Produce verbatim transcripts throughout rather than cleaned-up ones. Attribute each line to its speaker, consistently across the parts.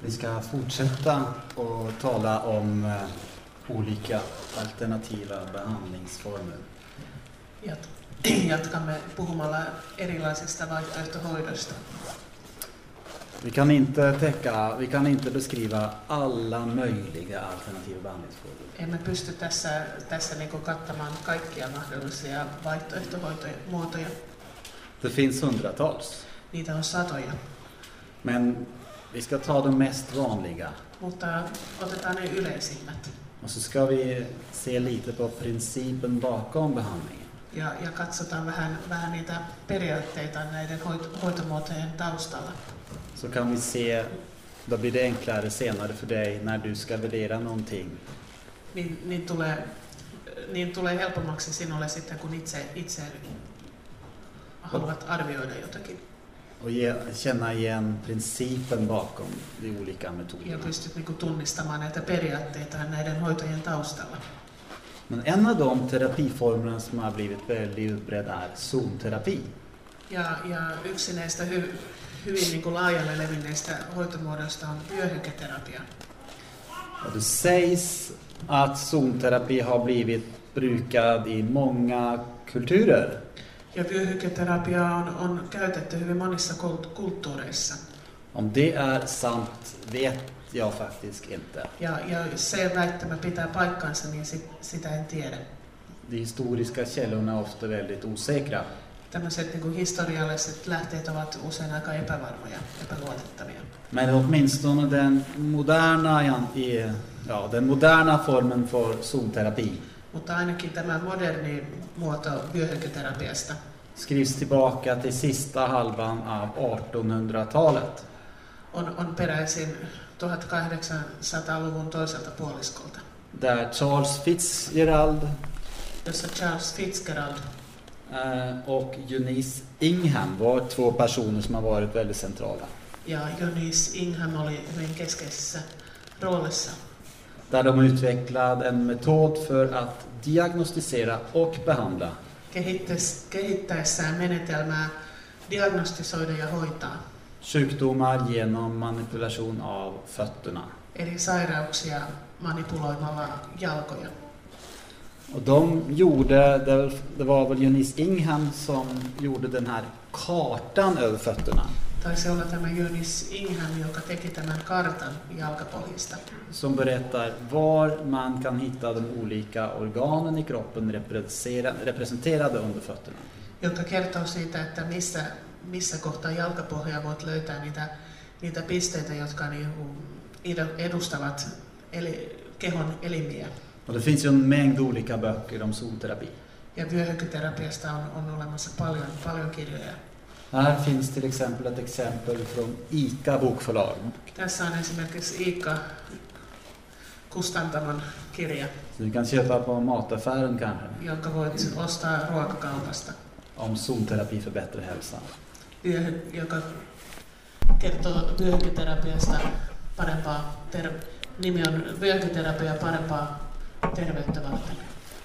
Speaker 1: Vi ska fortsätta och tala om eh, olika alternativa behandlingsformer.
Speaker 2: Jat- Jatkamme puhumalla erilaisista vaihtoehtohoidoista.
Speaker 1: Vi kan inte täcka, vi kan inte beskriva alla möjliga alternativa behandlingsformer.
Speaker 2: Emme pysty tässä, tässä niin kuin kattamaan kaikkia mahdollisia vaihtoehtohoitomuotoja.
Speaker 1: Det finns hundratals.
Speaker 2: Niitä on satoja.
Speaker 1: Men vi ska ta de mest vanliga.
Speaker 2: Mutta otetaan ne yleisimmät.
Speaker 1: Och så ska vi se lite på principen bakom behandlingen.
Speaker 2: Ja, ja katsotaan vähän, vähän niitä periaatteita näiden hoit- hoitomuotojen taustalla.
Speaker 1: Så kan vi se, då blir det enklare senare för dig när du ska värdera någonting.
Speaker 2: Niin, niin, tulee, niin tulee helpommaksi sinulle sitten, kun itse, itse haluat arvioida jotakin.
Speaker 1: Och ge, känna igen principen bakom de olika
Speaker 2: Ja
Speaker 1: metoderna.
Speaker 2: pystyt niin kuin tunnistamaan näitä periaatteita näiden hoitojen taustalla.
Speaker 1: Men en av de terapiformerna som har blivit väldigt utbredd är zonterapi.
Speaker 2: Ja, ja yksi näistä hy, hyvin niin kuin laajalle levinneistä hoitomuodoista on vyöhyketerapia.
Speaker 1: Och det sägs att zonterapi har blivit brukad i många kulturer.
Speaker 2: Ja vyöhyketerapia on, on käytetty hyvin monissa kult- kulttuureissa.
Speaker 1: Om det är sant vet jag faktiskt inte.
Speaker 2: Ja, ja jos se väittämä pitää paikkansa, niin sit, sitä en tiedä.
Speaker 1: De historiska källorna är ofta väldigt osäkra.
Speaker 2: Tämmöiset niin kuin historialliset lähteet ovat usein aika epävarmoja, epäluotettavia.
Speaker 1: Men åtminstone den moderna, i, ja, den moderna formen för zonterapi
Speaker 2: Mutta ainakin tämä moderni muoto vyöhyketerapiasta
Speaker 1: skrivs tillbaka till sista halvan av artonhundratalet.
Speaker 2: on, on peräisin tuhatkahdeksansataaluvun toiselta puoliskolta,
Speaker 1: Där Charles Fitzgerald
Speaker 2: jossa Charles Fitzgerald
Speaker 1: eh, och Eunice Ingham var två personer som har varit väldigt centrala.
Speaker 2: ja Eunice Ingham oli hyvin keskeisessä roolissa.
Speaker 1: Där de utvecklade en metod för att diagnostisera och behandla
Speaker 2: Kehittäs, kehittäessään menetelmää diagnostisoida ja hoitaa,
Speaker 1: sjukdomar genom manipulation av fötterna.
Speaker 2: eli sairauksia manipuloimalla jalkoja.
Speaker 1: Och de gjorde, det, det var väl Eunice Ingham som gjorde den här kartan över fötterna.
Speaker 2: Taisi olla tämä Eunice Ingham, joka teki tämän kartan jalkapohjista,
Speaker 1: Som berättar var man kan hitta de olika organen i kroppen representerade under fötterna.
Speaker 2: joka kertoo siitä, että missä, missä kohtaa jalkapohjaa voit löytää niitä, niitä pisteitä, jotka niinku edustavat eli, kehon elimiä.
Speaker 1: Och det finns ju en mängd olika böcker om zonterapi.
Speaker 2: Ja vyöhyketerapiasta on, on olemassa paljon, paljon kirjoja.
Speaker 1: Här finns till exempel ett exempel från ICA bokförlag.
Speaker 2: Tässä on esimerkiksi Iikka Kustantamon kirja,
Speaker 1: Så du kan köpa på mataffären kanske.
Speaker 2: jonka voit ostaa ruokakaupasta,
Speaker 1: Om zonterapi för bättre hälsa.
Speaker 2: Vyöhy, joka kertoo vyöhyketerapiasta parempaa, ter, nimi on vyöhyketerapia parempaa terveyttä varten.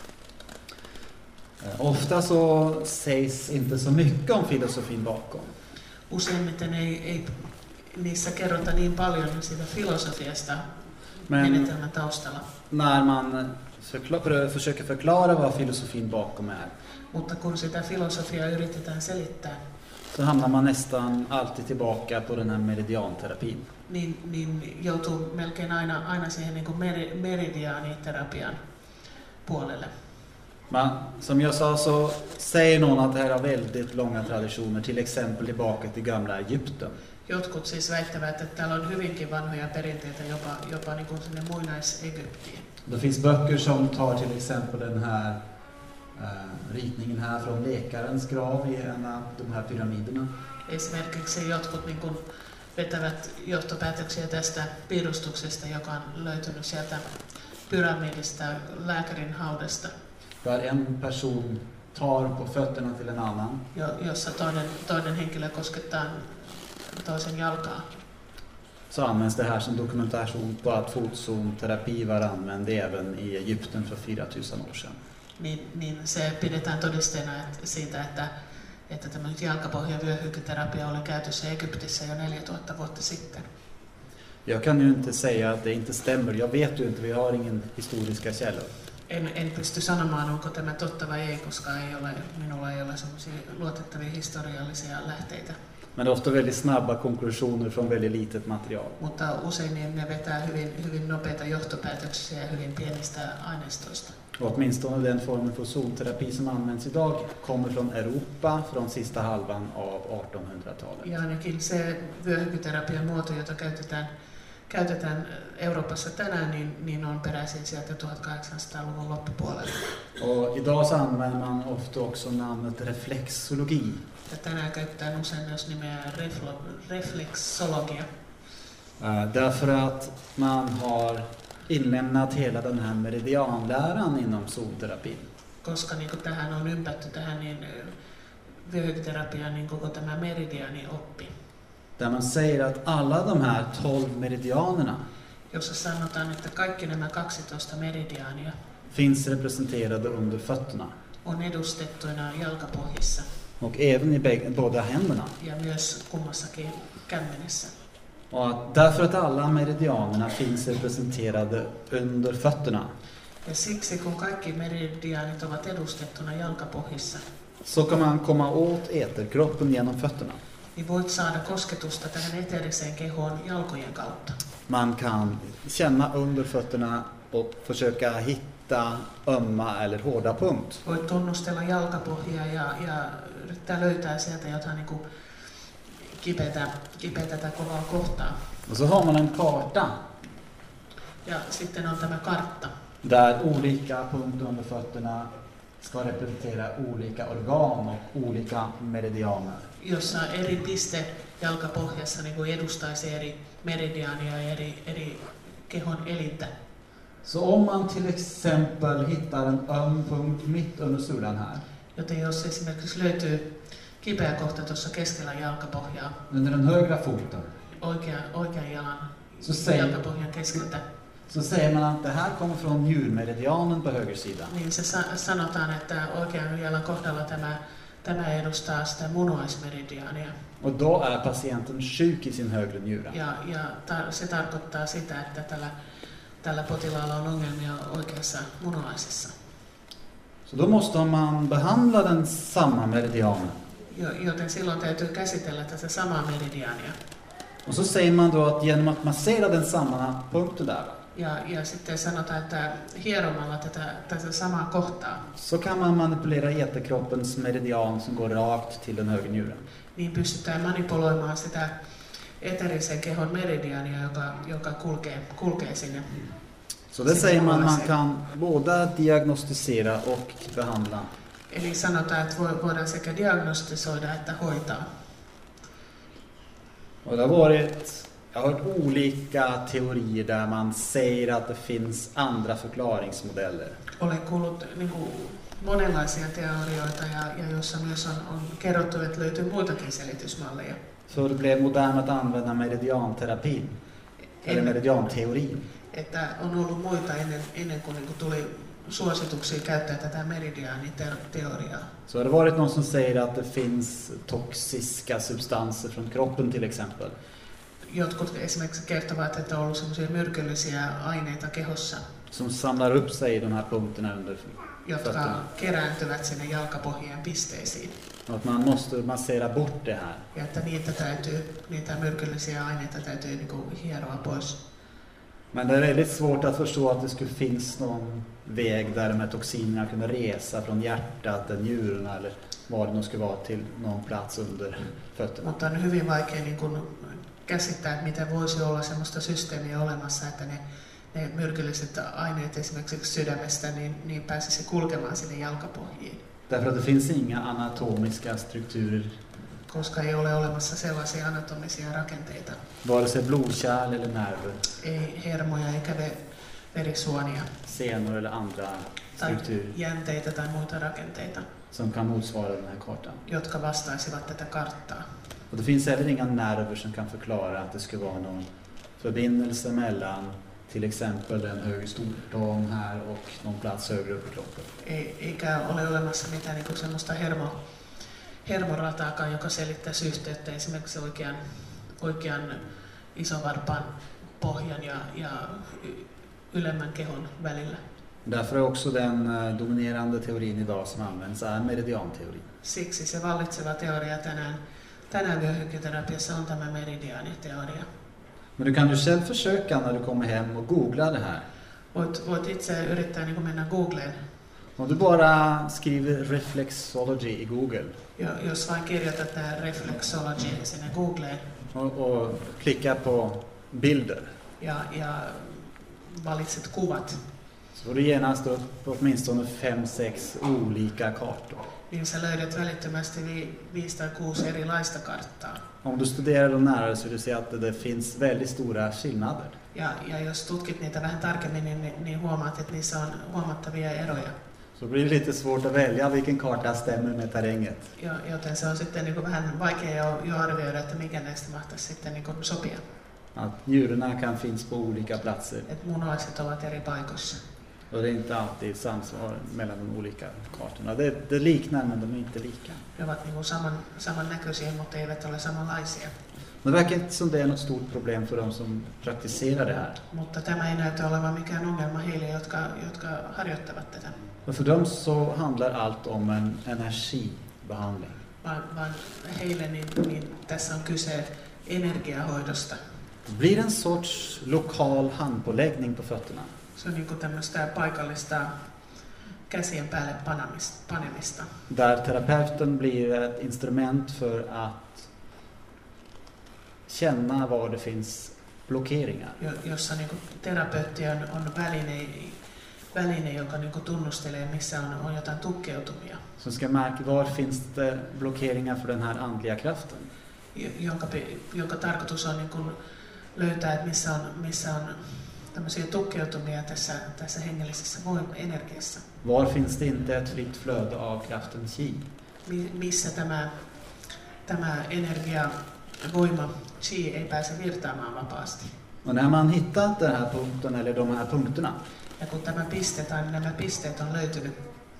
Speaker 1: Ofta så sägs inte så mycket om filosofin bakom.
Speaker 2: Useimmiten ei, ei niissä kerrota niin paljon siitä filosofiasta
Speaker 1: Men
Speaker 2: menetelmän taustalla.
Speaker 1: när man förkla- försöker förklara vad filosofin bakom är,
Speaker 2: Mutta kun sitä filosofiaa yritetään selittää,
Speaker 1: så hamnar man nästan alltid tillbaka på den här meridianterapin.
Speaker 2: niin, niin joutuu melkein aina, aina siihen niin kuin meri, meridiaaniterapian puolelle.
Speaker 1: Men som jag sa så säger någon att det här har väldigt långa traditioner, till exempel tillbaka till gamla Egypten.
Speaker 2: Jotkut siis väittävät, että täällä on hyvinkin vanhoja perinteitä jopa, jopa niin kuin sinne muinais-Egyptiin.
Speaker 1: Det finns böcker som tar till exempel den här eh, ritningen här från läkarens grav i en av de här pyramiderna.
Speaker 2: Esimerkiksi jotkut niin kuin vetävät johtopäätöksiä tästä piirustuksesta, joka on löytynyt sieltä pyramidista, lääkärin haudasta,
Speaker 1: Där en person tar på fötterna till en annan.
Speaker 2: jo- jossa toinen, toinen henkilö koskettaa toisen jalkaa.
Speaker 1: Så används det här som dokumentation på att fotzonterapi var använd även i Egypten för fyra tusen år sedan.
Speaker 2: Niin, niin se pidetään todisteena että, siitä, että, että tämä jalkapohjavyöhyketerapia oli käytössä Egyptissä jo neljätuhatta vuotta sitten.
Speaker 1: Jag kan ju inte säga att det inte stämmer. Jag vet ju inte, vi har ingen historiska källor.
Speaker 2: En, en pysty sanomaan, onko tämä totta vai ei, koska ei ole, minulla ei ole sellaisia luotettavia historiallisia lähteitä.
Speaker 1: Men det är ofta väldigt snabba konklusioner från väldigt litet material.
Speaker 2: Mutta usein niin ne vetää hyvin, hyvin nopeita johtopäätöksiä hyvin pienistä aineistoista.
Speaker 1: Och åtminstone den formen för solterapi som används idag kommer från Europa från sista halvan av artonhundratalet.
Speaker 2: Ja ainakin se vyöhyketerapian muoto, jota käytetään, käytetään Euroopassa tänään, niin, niin on peräisin sieltä tuhatkahdeksansataaluvun loppupuolella.
Speaker 1: Och idag så använder man ofta också namnet reflexologi.
Speaker 2: Ja tänään käytetään usein myös nimeä reflo, reflexologia.
Speaker 1: Uh, därför att man har inlämnat hela den här meridianläran inom solterapin.
Speaker 2: Koska niin kuin tähän on ympätty tähän niin vyöhyketerapiaan niin koko tämä meridiani oppi.
Speaker 1: Där man säger att alla de här tolv meridianerna
Speaker 2: jossa sanotaan, että kaikki nämä kaksitoista meridiania
Speaker 1: finns representerade under fötterna.
Speaker 2: On edustettuina jalkapohjissa.
Speaker 1: Och även i bäg- båda händerna.
Speaker 2: Ja myös kummassakin kämmenessä.
Speaker 1: Och därför att alla meridianerna finns representerade under fötterna.
Speaker 2: Ja siksi kun kaikki meridianit ovat edustettuna jalkapohjissa.
Speaker 1: Så kan man komma åt eterkroppen genom fötterna.
Speaker 2: Niin voit saada kosketusta tähän eteeriseen kehoon jalkojen kautta.
Speaker 1: Man kan känna under fötterna och försöka hitta ömma eller hårda punkt.
Speaker 2: Voit tunnustella jalkapohjaa ja, ja yrittää löytää sieltä jotain niin kuin kipeätä, kipeätä tai kovaa kohtaa.
Speaker 1: Och så har man en karta.
Speaker 2: Ja sitten on tämä kartta.
Speaker 1: Där olika punkter under fötterna ska representera olika organ och olika meridianer.
Speaker 2: Jossa eri piste jalkapohjassa niin kuin edustaisi eri meridiania ja eri, eri kehon elintä.
Speaker 1: Så om man till exempel hittar en öm punkt mitt under sulan här.
Speaker 2: Joten jos esimerkiksi löytyy kipeä kohta tuossa keskellä jalkapohjaa.
Speaker 1: Under den högra foten.
Speaker 2: Oikean, oikean jalan
Speaker 1: Så säger,
Speaker 2: jalkapohjan keskeltä.
Speaker 1: så säger man att det här kommer från njurmeridianen på höger sida.
Speaker 2: Niin se sa- sanotaan, että oikean jalan kohdalla tämä, tämä edustaa sitä munuaismeridiania.
Speaker 1: Och då är patienten sjuk i sin högre njure.
Speaker 2: Ja, ja tar- se tarkoittaa sitä, että tällä, tällä potilaalla on ongelmia oikeassa munuaisessa.
Speaker 1: Så då måste man behandla den samma meridianen.
Speaker 2: Joten silloin täytyy käsitellä tätä samaa meridiania.
Speaker 1: Och så säger man då att genom att massera den samma punkten där.
Speaker 2: Ja, ja sitten sanotaan, että hieromalla tätä, tätä samaa kohtaa.
Speaker 1: Så kan man manipulera eterkroppens meridian som går rakt till den högra njuren.
Speaker 2: Niin pystytään manipuloimaan sitä eterisen kehon meridiania, joka, joka kulkee, kulkee sinne.
Speaker 1: Så det säger man man kan både diagnostisera och behandla.
Speaker 2: Eli sanotaan, että voidaan sekä diagnostisoida että hoitaa.
Speaker 1: Och det har varit, jag har hört olika teorier där man säger att det finns andra förklaringsmodeller.
Speaker 2: Olen kuullut niin kuin, monenlaisia teorioita ja, ja jossa myös on, on kerrottu, että löytyy muitakin selitysmalleja.
Speaker 1: Så det blev modernt att använda meridianterapin, eller meridianteorin.
Speaker 2: Että on ollut muita ennen, ennen kuin, niin kuin tuli suosituksia käyttää tätä meridiaaniteoriaa.
Speaker 1: Så har det varit någon som säger att det finns toxiska substanser från kroppen till exempel.
Speaker 2: Jotkut esimerkiksi kertovat, että on ollut sellaisia myrkyllisiä aineita kehossa,
Speaker 1: som samlar upp sig i de här punkterna under
Speaker 2: jotka
Speaker 1: fötterna.
Speaker 2: kerääntyvät sinne jalkapohjien pisteisiin.
Speaker 1: Och att man måste massera bort det här.
Speaker 2: Ja että niitä, täytyy, niitä myrkyllisiä aineita täytyy niin kuin hieroa pois.
Speaker 1: Men det är väldigt svårt att förstå att det skulle finnas någon väg där de här toxinerna kunde resa från hjärtat, njurarna eller vad det nu skulle vara till någon plats under fötterna.
Speaker 2: Mutta on hyvin vaikea niin kuin käsittää, että miten voisi olla sellaista systeemiä olemassa, että ne, ne myrkylliset aineet esimerkiksi sydämestä niin, niin pääsisi kulkemaan sinne jalkapohjiin.
Speaker 1: Därför att det finns inga anatomiska strukturer.
Speaker 2: Koska ei ole olemassa sellaisia anatomisia rakenteita.
Speaker 1: Vare sig blodkärl eller nerver.
Speaker 2: Ei hermoja eikä verisuonia.
Speaker 1: Senor eller andra strukturer.
Speaker 2: Tai jänteitä tai muita rakenteita.
Speaker 1: Som kan motsvara den här kartan.
Speaker 2: Jotka vastaisivat tätä karttaa.
Speaker 1: Och det finns heller inga nerver som kan förklara att det skulle vara någon förbindelse mellan till exempel en hög stortång här och någon plats högre upp i kroppen.
Speaker 2: Ei, eikä ole olemassa mitään niin kuin semmoista hermo, hermorataakaan, joka selittäisi yhteyttä esimerkiksi oikean, oikean isovarpaan pohjan ja, ja ylemmän kehon välillä.
Speaker 1: Därför är också den dominerande teorin idag som används är meridianteorin.
Speaker 2: Siksi se vallitseva teoria tänään, tänään vyöhyketerapiassa on tämä meridiaaniteoria.
Speaker 1: Men du kan ju själv försöka när du kommer hem och googla det här.
Speaker 2: Voit, voit itse yrittää niin mennä Googleen.
Speaker 1: Om du bara skriver reflexology i Google.
Speaker 2: Jo, jos vain kirjoitat tämä reflexology sinne Googleen.
Speaker 1: Och, och klickar på bilder.
Speaker 2: Ja, ja valitset kuvat.
Speaker 1: Så får du genast upp åtminstone fem, sex olika kartor.
Speaker 2: Niin sä löydät välittömästi vi, viisi tai kuusi erilaista karttaa.
Speaker 1: Om du studerar dem nära så du ser att det finns väldigt stora skillnader.
Speaker 2: Ja, ja jos tutkit niitä vähän tarkemmin, niin, niin huomaat, että niissä on huomattavia eroja.
Speaker 1: Så blir det lite svårt att välja vilken karta stämmer med terränget.
Speaker 2: Jo, joten se on sitten niin kuin vähän vaikea jo, jo arvioida, että mikä näistä mahtaisi sitten niin kuin sopia.
Speaker 1: Att njurarna kan finnas på olika platser.
Speaker 2: Että munalaiset ovat eri paikoissa.
Speaker 1: Och det är inte alltid samsvar mellan de olika kartorna. Det, det liknar men de är inte lika.
Speaker 2: Ne ovat niin kuin saman, samannäköisiä, mutta eivät ole samanlaisia.
Speaker 1: Det verkar inte som det är något stort problem för de som praktiserar det här.
Speaker 2: Mutta tämä ei näytä olevan mikään ongelma heille, jotka, jotka harjoittavat tätä.
Speaker 1: Och för dem så handlar allt om en energibehandling.
Speaker 2: Vaan, vaan heille niin, niin tässä on kyse energiahoidosta.
Speaker 1: Det blir en sorts lokal handpåläggning på fötterna.
Speaker 2: Se on niin kuin tämmöistä paikallista käsien päälle panemista.
Speaker 1: Där terapeuten blir ett instrument för att känna var det finns blockeringar.
Speaker 2: Jossa niin kuin terapeutti on, on väline, väline, joka niin kuin tunnustelee, missä on, on jotain tukkeutumia.
Speaker 1: Som ska märka var finns det blockeringar för den här andliga kraften.
Speaker 2: Jonka, jonka tarkoitus on niin kuin löytää, että missä on, missä on tämmöisiä tukkeutumia tässä, tässä hengellisessä energiassa.
Speaker 1: Var finns det inte ett fritt flöde av kraften chi?
Speaker 2: Missä tämä, tämä energia, voima, chi ei pääse virtaamaan vapaasti.
Speaker 1: Och när man hittat den här punkten eller de här punkterna.
Speaker 2: Ja kun tämä piste tai nämä pisteet on löytynyt.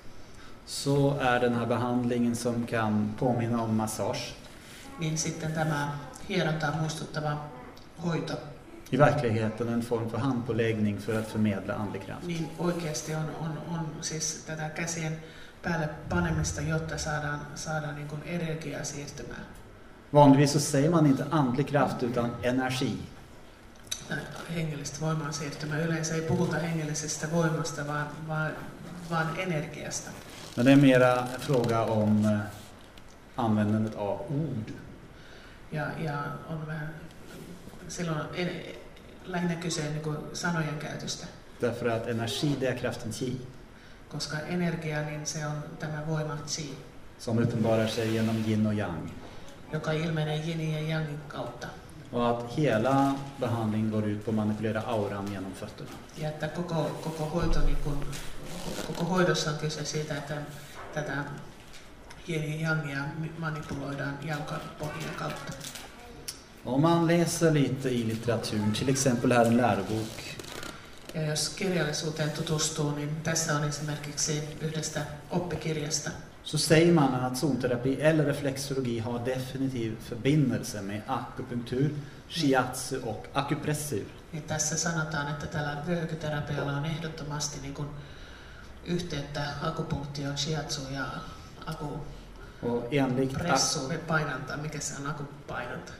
Speaker 1: Så är den här behandlingen som kan påminna om massage.
Speaker 2: Niin sitten tämä hierontaa muistuttava hoito.
Speaker 1: I verkligheten en form för handpåläggning för att förmedla andlig kraft.
Speaker 2: Niin oikeasti on, on, on siis tätä käsien päälle panemista, jotta saadaan, saadaan niin kuin energiaa siirtymään.
Speaker 1: Vanligtvis så säger man inte andlig kraft utan energi.
Speaker 2: Hengellistä voimaa siirtymään. Yleensä ei puhuta hengellisestä voimasta, vaan, vaan, vaan energiasta.
Speaker 1: Men det är mera fråga om användandet av ord.
Speaker 2: Ja, ja on vähän silloin en, lähinnä kyse niin kuin sanojen käytöstä.
Speaker 1: Därför att energi det är kraften chi.
Speaker 2: Koska energia, niin se on tämä voima chi.
Speaker 1: Som uppenbarar sig genom yin och yang.
Speaker 2: Joka ilmenee yin ja yangin kautta.
Speaker 1: Och att hela behandlingen går ut på att manipulera auran genom fötterna.
Speaker 2: Ja että koko, koko, hoito, niin kun, koko hoidossa on kyse siitä, että tätä yin ja yangia manipuloidaan jalkapohjan kautta.
Speaker 1: Om man läser lite i litteraturen, till exempel här en lärobok.
Speaker 2: Ja jos kirjallisuuteen tutustuu, niin tässä on esimerkiksi yhdestä oppikirjasta.
Speaker 1: Så säger man att zonterapi eller reflexologi har definitiv förbindelse med akupunktur, shiatsu och akupressur.
Speaker 2: Niin tässä sanotaan, että tällä vyöhyketerapialla on ehdottomasti niin kuin yhteyttä akupunktioon, shiatsu ja akupressu, painanta. Mikä se on akupainanta?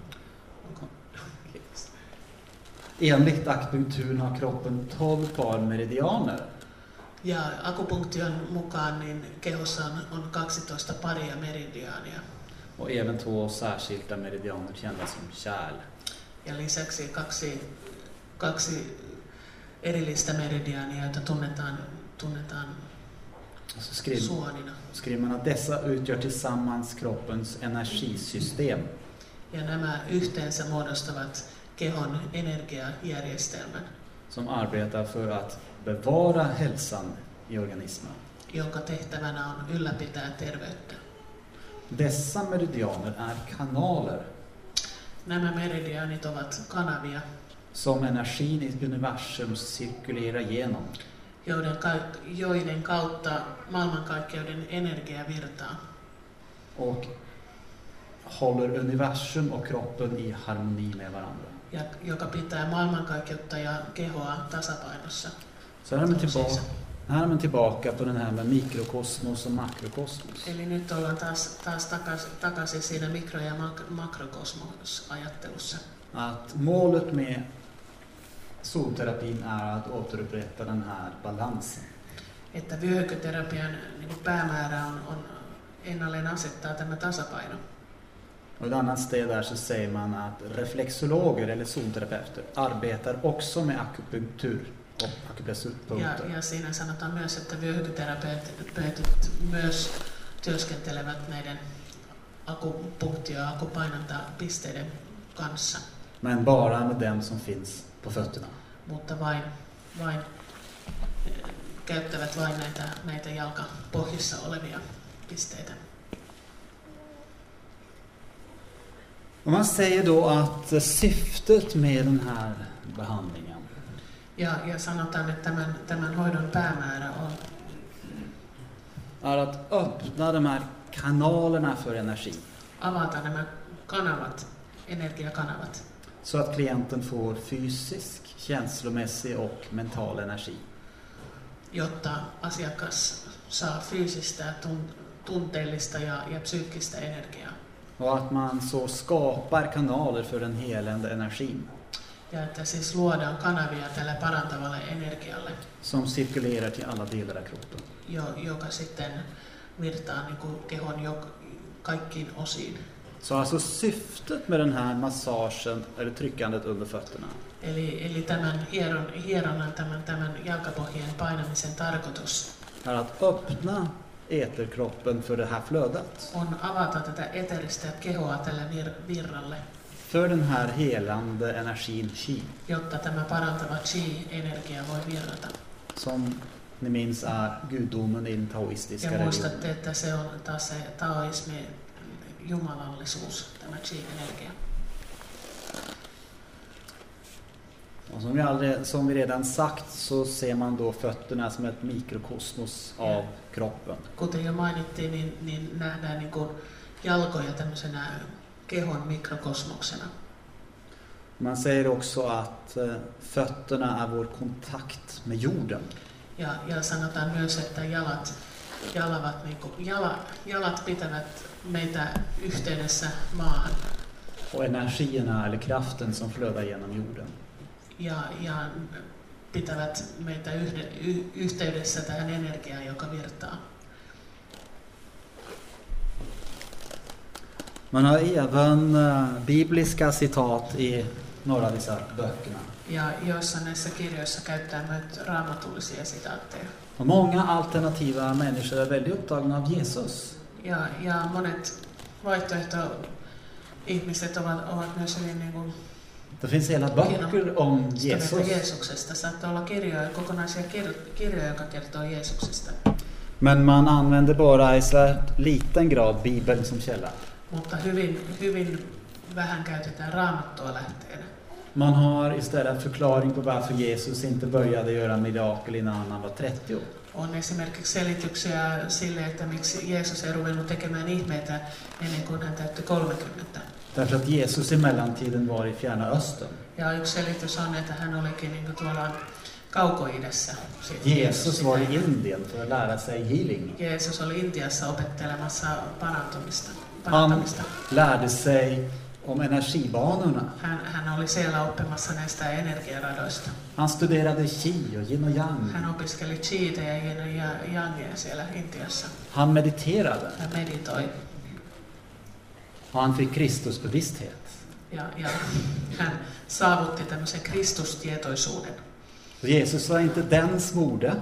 Speaker 1: Enligt akupunkturen har kroppen tolv par meridianer.
Speaker 2: Ja akupunktion mukaan niin kehossa on, on kaksitoista paria meridiaania.
Speaker 1: Och även två särskilda meridianer kända som kärl.
Speaker 2: Ja lisäksi kaksi, kaksi erillistä meridiaania, joita tunnetaan, tunnetaan
Speaker 1: Så skriver,
Speaker 2: suonina.
Speaker 1: skriver man att dessa utgör tillsammans kroppens energisystem.
Speaker 2: Ja nämä yhteensä muodostavat kehon energiajärjestelmän.
Speaker 1: Som arbetar för att bevara hälsan i organismen.
Speaker 2: Jonka tehtävänä on ylläpitää terveyttä.
Speaker 1: Dessa meridianer är kanaler.
Speaker 2: Nämä meridianit ovat kanavia.
Speaker 1: Som energin i universum cirkulerar genom.
Speaker 2: Joiden, joiden kautta maailmankaikkeuden energia virtaa.
Speaker 1: Och håller universum och kroppen i harmoni med varandra.
Speaker 2: ja, joka pitää maailmankaikkeutta ja kehoa tasapainossa.
Speaker 1: Så här är man tillbaka, här är man tillbaka på den här med mikrokosmos och makrokosmos.
Speaker 2: Eli nyt ollaan taas, taas takas, takaisin siinä mikro- ja mak- makrokosmos-ajattelussa.
Speaker 1: Att målet med solterapin är att återupprätta den här balansen.
Speaker 2: Että vyöhyketerapian niin kuin päämäärä on, on ennalleen asettaa tämä tasapaino.
Speaker 1: Och ett annat sted där så säger man att reflexologer eller solterapeuter arbetar också med akupunktur och
Speaker 2: Ja,
Speaker 1: akupressurpunkter.
Speaker 2: ja siinä sanotaan myös, että vyöhyketerapeutit myös työskentelevät näiden akupunktio- ja akupainantapisteiden kanssa,
Speaker 1: Men bara med dem som finns på fötterna.
Speaker 2: mutta vain, vain eh, käyttävät vain näitä, näitä jalkapohjissa olevia pisteitä.
Speaker 1: Och man säger då att syftet med den här behandlingen
Speaker 2: Ja, ja sanotaan, että tämän, tämän hoidon päämäärä on,
Speaker 1: är att öppna de här kanalerna för energi.
Speaker 2: avata nämä kanavat, energiakanavat,
Speaker 1: Så att klienten får fysisk, känslomässig och mental energi.
Speaker 2: jotta asiakas saa fyysistä, tun- tunteellista ja, ja psyykkistä energiaa.
Speaker 1: Och att man så skapar kanaler för den helande energin
Speaker 2: Ja että siis luodaan kanavia tälle parantavalle energialle,
Speaker 1: som cirkulerar till alla delar av kroppen.
Speaker 2: jo, joka sitten virtaa niin kuin kehon jo, kaikkiin osiin.
Speaker 1: Så alltså syftet med den här massagen eller tryckandet under fötterna
Speaker 2: Eli, eli tämän hieron, hieronnan, tämän, tämän jalkapohjien painamisen tarkoitus
Speaker 1: är att öppna eterkroppen för det här flödet.
Speaker 2: on avata tätä eteristä kehoa tälle vir, virralle,
Speaker 1: För den här helande energin chi,
Speaker 2: jotta tämä parantava chi-energia voi virrata.
Speaker 1: som ni minns är gudomen i den taoistiska
Speaker 2: Ja
Speaker 1: religionen.
Speaker 2: muistatte, että se on taas se taoismi, jumalallisuus, tämä chi-energia.
Speaker 1: Och som vi, aldrig, som vi redan sagt så ser man då fötterna som ett mikrokosmos av kroppen.
Speaker 2: Kuten jo mainittiin, niin, niin nähdään niin kuin jalkoja tämmöisenä kehon mikrokosmoksena.
Speaker 1: Man säger också att eh, fötterna är vår kontakt med jorden.
Speaker 2: Ja, ja sanotaan myös, että jalat, jalavat, niin kuin, jala, jalat pitävät meitä yhteydessä maahan.
Speaker 1: Och energierna eller kraften som flödar genom jorden.
Speaker 2: Ja, ja pitävät meitä yhde, y, yhteydessä tähän energiaan, joka virtaa.
Speaker 1: Man har även eh, bibliska citat i några av dessa böckerna.
Speaker 2: Ja joissain näissä kirjoissa käyttää myös raamatullisia sitaatteja.
Speaker 1: Och många alternativa människor är väldigt upptagna av Jesus.
Speaker 2: Ja, ja monet vaihtoehto-ihmiset ovat, ovat myös hyvin niin kuin
Speaker 1: Det finns hela böcker om
Speaker 2: Jesus.
Speaker 1: Jesus.
Speaker 2: Jeesuksesta. Saattaa olla kirjoja, kokonaisia kir- kirjoja, jotka kertoo Jeesuksesta.
Speaker 1: Men man använder bara i så liten grad Bibeln som källa.
Speaker 2: Mutta hyvin, hyvin vähän käytetään Raamattua lähteenä.
Speaker 1: Man har istället förklaring på varför Jesus inte började göra mirakel innan han var trettio.
Speaker 2: On esimerkiksi selityksiä sille, että miksi Jeesus ei ruvennut tekemään ihmeitä ennen kuin hän täytti kolmekymmentä.
Speaker 1: Därför att Jesus i mellantiden var i Fjärna Östern.
Speaker 2: Ja yksi selitys on, että hän olikin niin kuin tuolla Kaukoidässä.
Speaker 1: Jesus var i Indien för att lära sig healing.
Speaker 2: Jeesus oli Intiassa opettelemassa parantumista.
Speaker 1: Han
Speaker 2: parantamista.
Speaker 1: lärde sig om energibanorna.
Speaker 2: Hän, hän oli siellä oppimassa näistä energiaradoista.
Speaker 1: Han studerade qi och yin och yang.
Speaker 2: Hän opiskeli chiitä ja yin ja yangia siellä Intiassa.
Speaker 1: Han mediterade.
Speaker 2: Hän meditoi
Speaker 1: Och han fick Kristusbevissthet.
Speaker 2: ja, ja hän saavutti tämmöisen kristustietoisuuden.
Speaker 1: Jesus var inte den smorde.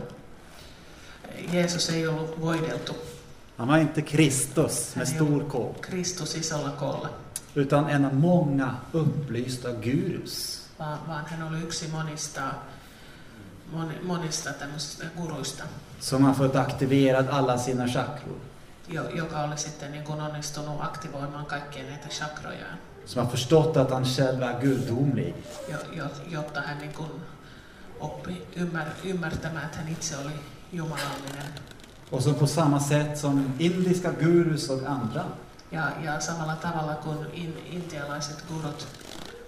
Speaker 2: Jeesus ei ollut voideltu.
Speaker 1: Han var inte Kristus med
Speaker 2: Hän ei
Speaker 1: stor
Speaker 2: ollut
Speaker 1: K.
Speaker 2: Kristus isolla koolla,
Speaker 1: Utan en av många upplysta gurus.
Speaker 2: vaan, vaan hän oli yksi monista, moni, monista tämmöisistä guruista,
Speaker 1: Som har fått aktiverad alla sina chakror.
Speaker 2: jo, joka oli sitten niin kuin onnistunut aktivoimaan kaikkia näitä chakrojaan,
Speaker 1: Som har förstått att han själv är gudomlig.
Speaker 2: jo, jo, jotta hän niin kuin oppi ymmär, ymmärtämään, että hän itse oli jumalallinen.
Speaker 1: Och som på samma sätt som indiska gurus och andra
Speaker 2: Ja, ja samalla tavalla kuin in, intialaiset gurut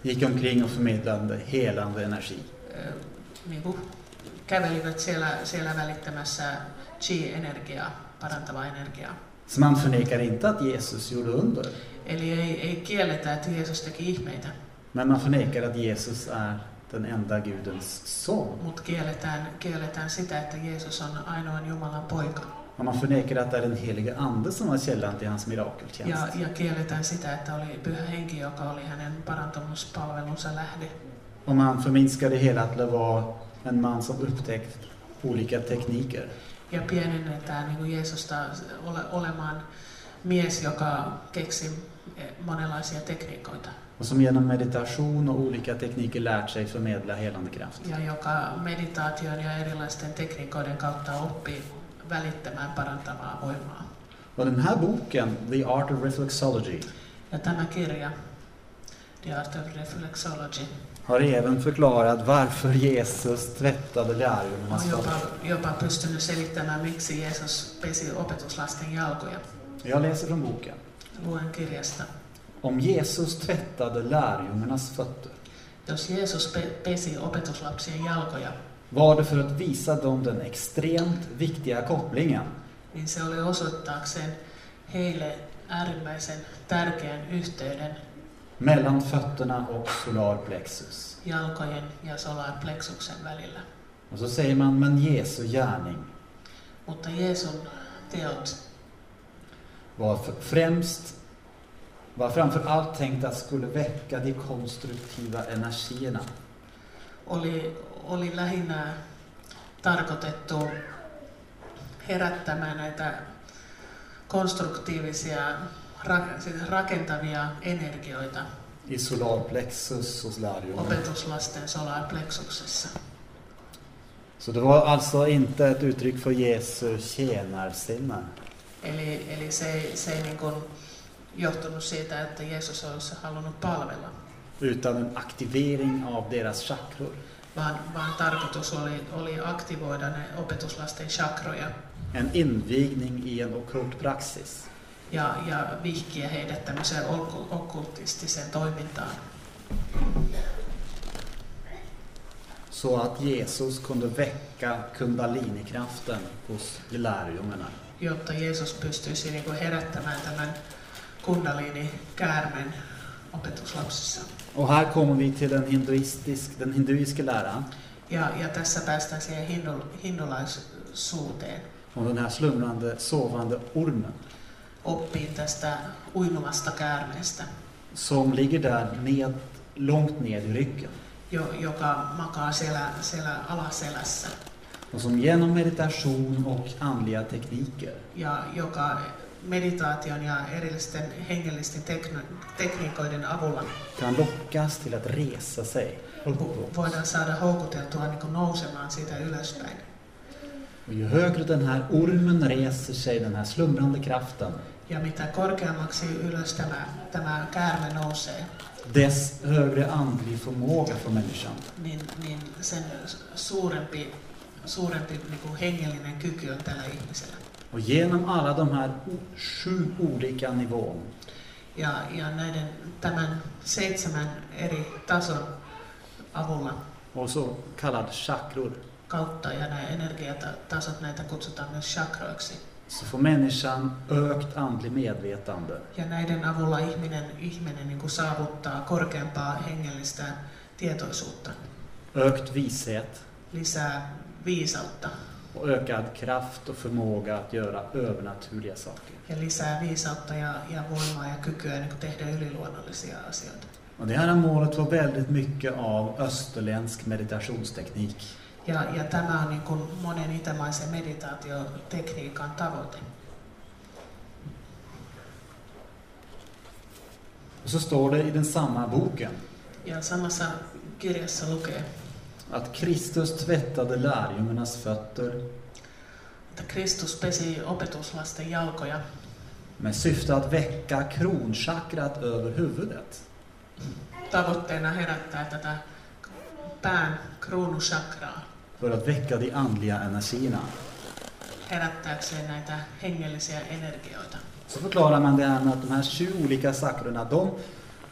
Speaker 1: gick omkring och förmedlade helande energi.
Speaker 2: ö, niin kuin kävelivät siellä, siellä välittämässä chi-energiaa, parantavaa energiaa.
Speaker 1: Så man förnekar inte att Jesus gjorde under.
Speaker 2: Eli ei, ei kielletä, että Jeesus teki ihmeitä,
Speaker 1: Men man förnekar att Jesus är den enda Gudens son.
Speaker 2: mutta kielletään, kielletään sitä, että Jeesus on ainoan Jumalan poika.
Speaker 1: Och man förnekar att det är den helige ande som var källan till hans
Speaker 2: Ja,
Speaker 1: mirakeltjänst.
Speaker 2: ja kielletään sitä, että oli pyhä henki, joka oli hänen parantamuspalvelunsa lähde.
Speaker 1: Och man förminskar det hela att det var en man som upptäckt olika tekniker.
Speaker 2: Ja pienennetään niin kuin Jeesusta ole, olemaan mies, joka keksi monenlaisia tekniikoita.
Speaker 1: Och som genom meditation och olika tekniker lärt sig förmedla helande kraft.
Speaker 2: Ja joka meditaation ja erilaisten tekniikoiden kautta oppii välittämään parantavaa voimaa.
Speaker 1: Och den här boken, The Art of Reflexology,
Speaker 2: Ja tämä kirja, The Art of Reflexology,
Speaker 1: har även förklarat varför Jesus tvättade lärjungarnas
Speaker 2: on jopa,
Speaker 1: fötter.
Speaker 2: jopa pystynyt selittämään, miksi Jeesus pesi opetuslasten jalkoja.
Speaker 1: Jag läser från boken.
Speaker 2: Luen kirjasta.
Speaker 1: Om Jesus tvättade lärjungarnas fötter
Speaker 2: Jos Jeesus pe- pesi opetuslapsien jalkoja,
Speaker 1: var det för att visa dem den extremt viktiga kopplingen
Speaker 2: niin se oli osoittaakseen heille äärimmäisen tärkeän yhteyden
Speaker 1: mellan fötterna och solarplexus.
Speaker 2: jalkojen ja solarplexuksen välillä.
Speaker 1: Och så säger man, men Jesu gärning
Speaker 2: Mutta Jeesun teot
Speaker 1: var för, främst var framför allt tänkt att skulle väcka de konstruktiva energierna.
Speaker 2: oli, oli lähinnä tarkoitettu herättämään näitä konstruktiivisia, ra- siis rakentavia energioita
Speaker 1: I solarplexus hos lärjungarna.
Speaker 2: opetuslasten solarplexuksessa.
Speaker 1: Så det var alltså inte ett uttryck för Jesu tjänarsinne.
Speaker 2: Eli, eli se ei, se ei niin kuin johtunut siitä, että Jeesus olisi halunnut palvella,
Speaker 1: Utan en aktivering av deras chakror.
Speaker 2: vaan, vaan tarkoitus oli, oli aktivoida ne opetuslasten chakroja
Speaker 1: En invigning i en okkult praxis.
Speaker 2: ja, ja vihkiä heidät tämmöiseen okku- okkultistiseen toimintaan,
Speaker 1: Så att Jesus kunde väcka kundalinikraften hos lärjungarna.
Speaker 2: jotta Jeesus pystyisi niin kuin herättämään tämän kundaliini-käärmen opetuslapsissa.
Speaker 1: Och här kommer vi till den, hinduistisk, den hinduiska läran
Speaker 2: Ja, ja tässä päästään siihen hindul, hindulaisuuteen.
Speaker 1: om den här slumrande, sovande ormen
Speaker 2: Oppiin tästä uinuvasta käärmeestä,
Speaker 1: som ligger där ned, långt ned i ryggen.
Speaker 2: jo, joka makaa siellä, siellä alaselässä
Speaker 1: Och som genom meditation och andliga tekniker
Speaker 2: ja joka meditaation ja erillisten hengellisten tekno, tekniikoiden avulla
Speaker 1: kan lockas till att resa sig uppåt.
Speaker 2: voidaan saada houkuteltua niin kuin nousemaan siitä ylöspäin.
Speaker 1: Och ju högre den här ormen reser sig, den här slumrande kraften,
Speaker 2: Ja mitä korkeammaksi ylös tämä, tämä käärme nousee,
Speaker 1: dess högre andlig förmåga för människan.
Speaker 2: niin, niin sen suurempi, suurempi niin kuin hengellinen kyky on tällä ihmisellä.
Speaker 1: Och genom alla de här o- sju olika nivån
Speaker 2: Ja, ja näiden tämän seitsemän eri tason avulla
Speaker 1: och så kallad chakror,
Speaker 2: kautta ja nämä energiatasot, näitä kutsutaan myös chakroiksi.
Speaker 1: så får människan ökt andlig medvetande.
Speaker 2: Ja näiden avulla ihminen, ihminen niin kuin saavuttaa korkeampaa hengellistä tietoisuutta,
Speaker 1: Ökt vishet
Speaker 2: lisää viisautta
Speaker 1: och ökad kraft och förmåga att göra övernaturliga saker.
Speaker 2: ja lisää viisautta ja, ja voimaa ja kykyä niin kuin tehdä yliluonnollisia asioita.
Speaker 1: Och det här är målet för väldigt mycket av österländsk meditationsteknik.
Speaker 2: Ja, ja tämä on niin kuin monen itämaisen meditaatiotekniikan tavoite.
Speaker 1: Och så står det i den samma boken
Speaker 2: Ja samassa kirjassa lukee,
Speaker 1: att Kristus tvättade lärjungarnas fötter
Speaker 2: että Kristus pesi opetuslasten jalkoja
Speaker 1: med syfte att väcka kronchakrat över huvudet.
Speaker 2: tavoitteena herättää tätä pään kruunusakraa,
Speaker 1: För att väcka de andliga energierna.
Speaker 2: herättääkseen näitä hengellisiä energioita.
Speaker 1: Så förklarar man det här med att de här sju olika sakrorna, de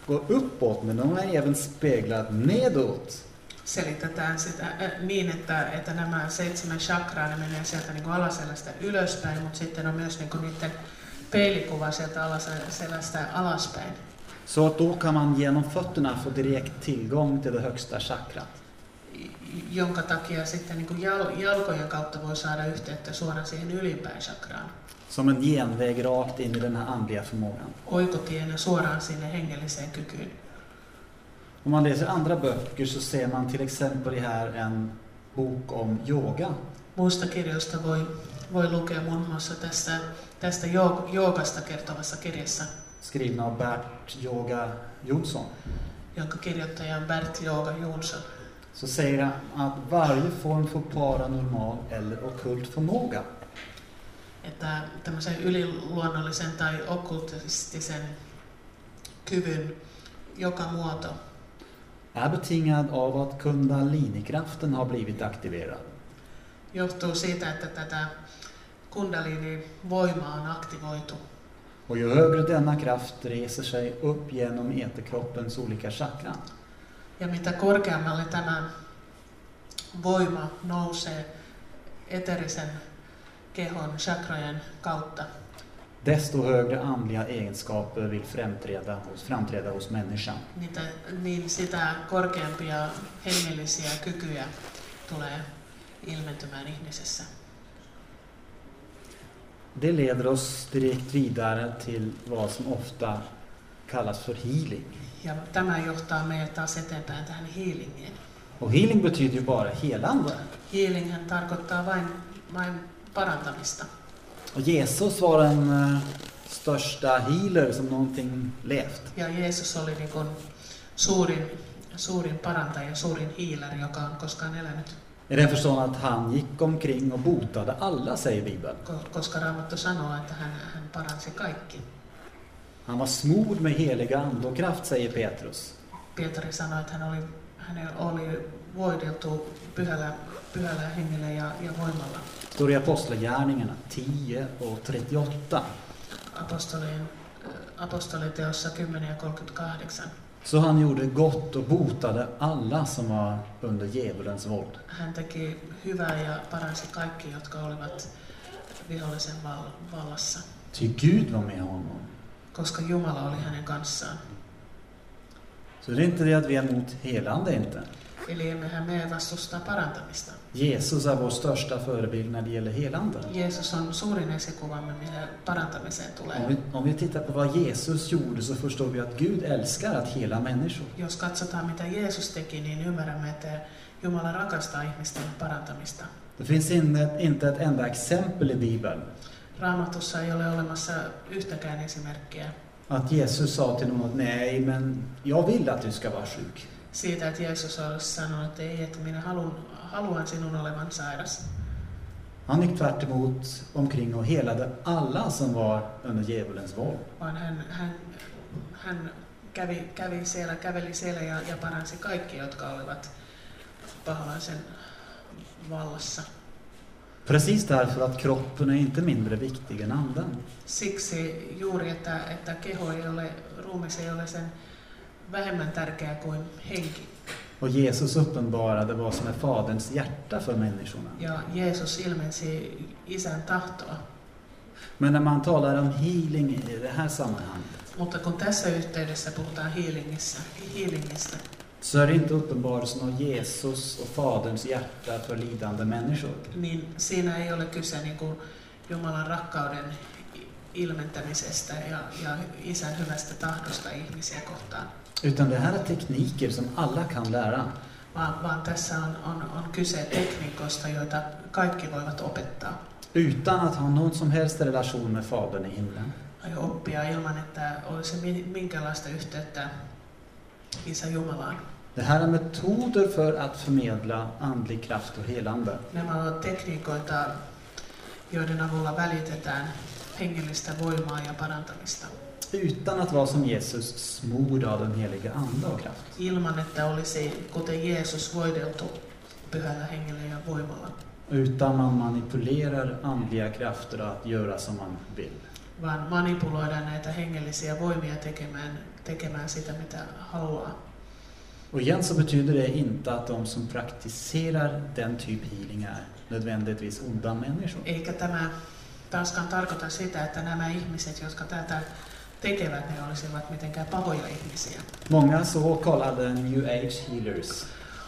Speaker 1: går uppåt, men de är även speglat nedåt.
Speaker 2: Selitetään sitä äh, niin, että, että nämä seitsemän chakraa ne menee sieltä niin kuin alaselästä ylöspäin, mutta sitten on myös niin kuin niiden peilikuva sieltä alaselästä alaspäin.
Speaker 1: Så då kan man genom fötterna få direkt tillgång till det högsta chakrat.
Speaker 2: Jonka takia sitten niin kuin jal, jalkojen kautta voi saada yhteyttä suoraan siihen ylimpään chakraan.
Speaker 1: Som en genväg rakt in i den här andliga förmågan.
Speaker 2: Oikotienä suoraan sinne hengelliseen kykyyn.
Speaker 1: Om man läser andra böcker så ser man till exempel här en bok om yoga.
Speaker 2: Muista kirjoista voi, voi lukea muun muassa tästä, tästä joogasta kertovassa kirjassa.
Speaker 1: Skriven av Bert Yoga Jonsson.
Speaker 2: Jonka kirjoittaja on Bert Yoga Jonsson.
Speaker 1: Så säger han att varje form för paranormal eller ockult förmåga.
Speaker 2: Että tämmöisen yliluonnollisen tai okkultistisen kyvyn joka muoto
Speaker 1: är betingad av att kundalinikraften har blivit aktiverad.
Speaker 2: Johtuu siitä, että tätä kundalini-voimaa on aktivoitu.
Speaker 1: Och ju högre denna kraft reser sig upp genom eterkroppens olika chakran.
Speaker 2: Ja mitä korkeammalle tämä voima nousee eterisen kehon chakrajen kautta,
Speaker 1: desto högre andliga egenskaper vill framträda hos, framträda hos människan.
Speaker 2: Niitä, niin sitä korkeampia hengellisiä kykyjä tulee ilmentymään ihmisessä.
Speaker 1: Det leder oss direkt vidare till vad som ofta kallas för healing.
Speaker 2: Ja tämä johtaa meidät taas eteenpäin tähän healingiin.
Speaker 1: Och healing betyder ju bara helande.
Speaker 2: Healinghän tarkoittaa vain, vain parantamista.
Speaker 1: Och Jesus var den uh, största healer som någonting levt.
Speaker 2: Ja Jeesus oli niin kuin suurin, suurin parantaja, suurin healer, joka on koskaan elänyt.
Speaker 1: Är det förstås att han gick omkring och botade alla, säger Bibeln.
Speaker 2: Koska Raamattu sanoo, että hän, hän paransi kaikki.
Speaker 1: Han var smord med heliga ande och kraft, säger Petrus.
Speaker 2: Pietari sanoi, että hän oli, hän oli voideltu pyhällä, pyhällä hengellä ja, ja voimalla.
Speaker 1: Står i Apostlagärningarna tio och trettioåtta.
Speaker 2: Apostolien, apostoliteossa kymmenen ja kolmekymmentäkahdeksan.
Speaker 1: Så han gjorde gott och botade alla som var under djävulens våld.
Speaker 2: Hän teki hyvää ja paransi kaikki, jotka olivat vihollisen vallassa.
Speaker 1: Ty Gud var med honom.
Speaker 2: Koska Jumala oli hänen kanssaan.
Speaker 1: Så det är inte det att vi är emot helande inte.
Speaker 2: Eli emmehän me vastustaa parantamista.
Speaker 1: Jesus är vår största förebild när det gäller helande.
Speaker 2: Jeesus on suurin esikuvamme, mitä parantamiseen tulee.
Speaker 1: Om vi, om vi tittar på vad Jesus gjorde så förstår vi att Gud älskar att hela människor.
Speaker 2: Jos katsotaan mitä Jeesus teki, niin ymmärrämme, että Jumala rakastaa ihmisten parantamista.
Speaker 1: Det finns inte, inte ett enda exempel i Bibeln.
Speaker 2: Raamatussa ei ole olemassa yhtäkään esimerkkiä.
Speaker 1: Att Jesus sa till någon, nej men jag vill att du ska vara sjuk.
Speaker 2: Siitä, että Jeesus olisi sanonut, että ei, että minä haluan, haluan sinun olevan sairas.
Speaker 1: Han gick tvärt emot omkring och helade alla som var under djävulens våld.
Speaker 2: Vaan hän, hän, hän kävi, kävi siellä, käveli siellä ja, ja paransi kaikki, jotka olivat paholaisen vallassa.
Speaker 1: Precis därför att kroppen är inte mindre viktig än anden.
Speaker 2: Siksi juuri, että, että keho ei ole, ruumis ei ole sen vähemmän tärkeä kuin henki.
Speaker 1: Och Jesus uppenbarade vad som är faderns hjärta för människorna.
Speaker 2: Ja Jeesus ilmensi isän tahtoa.
Speaker 1: Men när man talar om healing i det här sammanhanget,
Speaker 2: Mutta kun tässä yhteydessä puhutaan healingissa, healingista,
Speaker 1: så är det inte uppenbarelsen av Jesus och faderns hjärta för lidande människor.
Speaker 2: niin siinä ei ole kyse niin kuin Jumalan rakkauden ilmentämisestä ja, ja isän hyvästä tahdosta ihmisiä kohtaan.
Speaker 1: Utan det här är tekniker som alla kan lära.
Speaker 2: Vaan, vaan tässä on, on, on kyse tekniikoista, joita kaikki voivat opettaa.
Speaker 1: Utan att ha någon som helst relation med fadern i himlen.
Speaker 2: Tai oppia ilman, että olisi minkälaista yhteyttä Isä Jumalaan.
Speaker 1: Det här är metoder för att förmedla andlig kraft och helande.
Speaker 2: Nämä ovat tekniikoita, joiden avulla välitetään hengellistä voimaa ja parantamista.
Speaker 1: Utan att vara som Jesus smord av den heliga ande och kraft.
Speaker 2: Ilman, että olisi kuten Jeesus voideltu pyhällä hengellä ja voimalla.
Speaker 1: Utan man manipulerar andliga krafter att göra som man vill.
Speaker 2: Vaan manipuloidaan näitä hengellisiä voimia tekemään tekemään sitä, mitä haluaa.
Speaker 1: Och igen så betyder det inte att de som praktiserar den typ healing är nödvändigtvis onda människor.
Speaker 2: Eikä tämä taaskaan tarkoita sitä, että nämä ihmiset, jotka tätä tekevät, ne olisivat mitenkään pahoja ihmisiä.
Speaker 1: Många så kallade New Age healers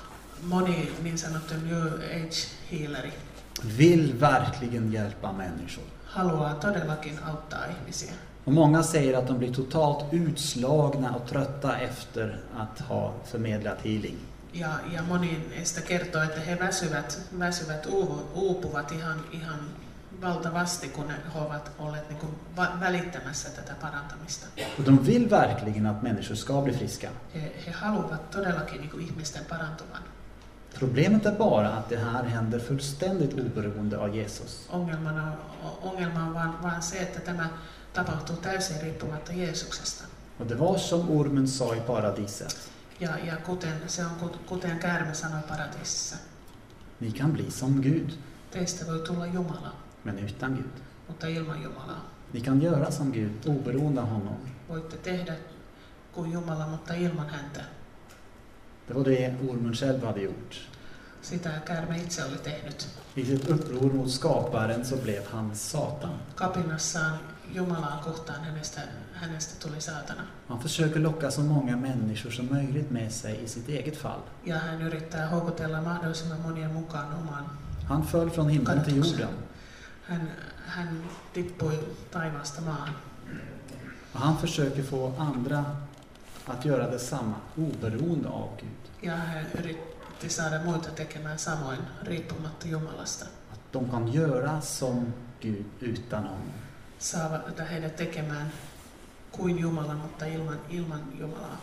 Speaker 2: Moni niin sanottu New Age healeri
Speaker 1: vill verkligen hjälpa människor.
Speaker 2: haluaa todellakin auttaa ihmisiä.
Speaker 1: Och många säger att de blir totalt utslagna och trötta efter att ha förmedlat healing.
Speaker 2: Ja, ja moni heistä kertoo, että he väsyvät, väsyvät uuvu, uupuvat ihan, ihan valtavasti, kun he ovat olleet niin kuin va- välittämässä tätä parantamista.
Speaker 1: Och de vill verkligen att människor ska bli friska.
Speaker 2: He, he haluavat todellakin niin kuin ihmisten parantuvan.
Speaker 1: Problemet är bara att det här händer fullständigt oberoende av Jesus.
Speaker 2: Ongelmana, ongelma on vaan, vaan se, että tämä tapahtuu täysin riippumatta Jeesuksesta.
Speaker 1: Och det var som ormen sa i paradiset.
Speaker 2: Ja, ja kuten, se on kuten käärme sanoi paratiisissa.
Speaker 1: Ni kan bli som Gud,
Speaker 2: Teistä voi tulla Jumala,
Speaker 1: men utan Gud.
Speaker 2: mutta ilman Jumalaa.
Speaker 1: Ni kan göra som Gud, oberoende av honom.
Speaker 2: Voitte tehdä kuin Jumala, mutta ilman häntä.
Speaker 1: Det var det ormen själv hade gjort.
Speaker 2: Sitä käärme itse oli tehnyt.
Speaker 1: I sitt uppror mot skaparen så blev han Satan.
Speaker 2: Kapinassaan Jumalaa kohtaan hänestä, hänestä tuli saatana.
Speaker 1: Han försöker locka så många människor som möjligt med sig i sitt eget fall.
Speaker 2: Ja hän yrittää houkutella mahdollisimman monia mukaan omaan.
Speaker 1: Han föll från himlen till jorden.
Speaker 2: Hän, hän tippui taivaasta maahan.
Speaker 1: Och han försöker få andra att göra detsamma, oberoende av Gud.
Speaker 2: Ja hän yritti saada muita tekemään samoin, riippumatta Jumalasta.
Speaker 1: Att de kan göra som Gud utan honom.
Speaker 2: Saada heidät tekemään kuin Jumala, mutta ilman, ilman Jumalaa.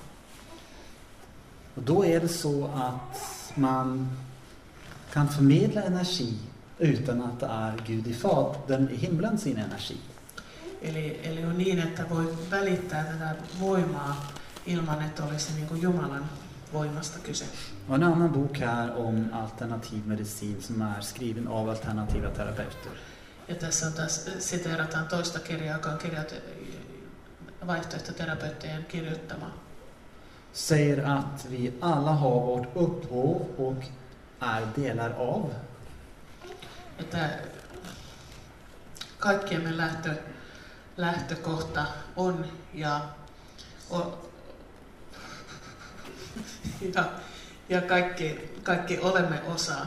Speaker 1: Och då är det så att man kan förmedla energi utan att det är Gud i Fadern i himlen sin energi.
Speaker 2: Eli, eli on niin, että voi välittää tätä voimaa ilman, että olisi niin kuin Jumalan voimasta kyse.
Speaker 1: Och en annan bok här om alternativ medicin som är skriven av alternativa terapeuter.
Speaker 2: Ja tässä on taas, siteerataan toista kirjaa, joka on kirjat, vaihtoehtoterapeuttien kirjoittama.
Speaker 1: Säger att vi alla har vårt upphov och är delar av.
Speaker 2: Että kaikkiemme lähtö, lähtökohta on ja, o, ja, ja kaikki, kaikki olemme osa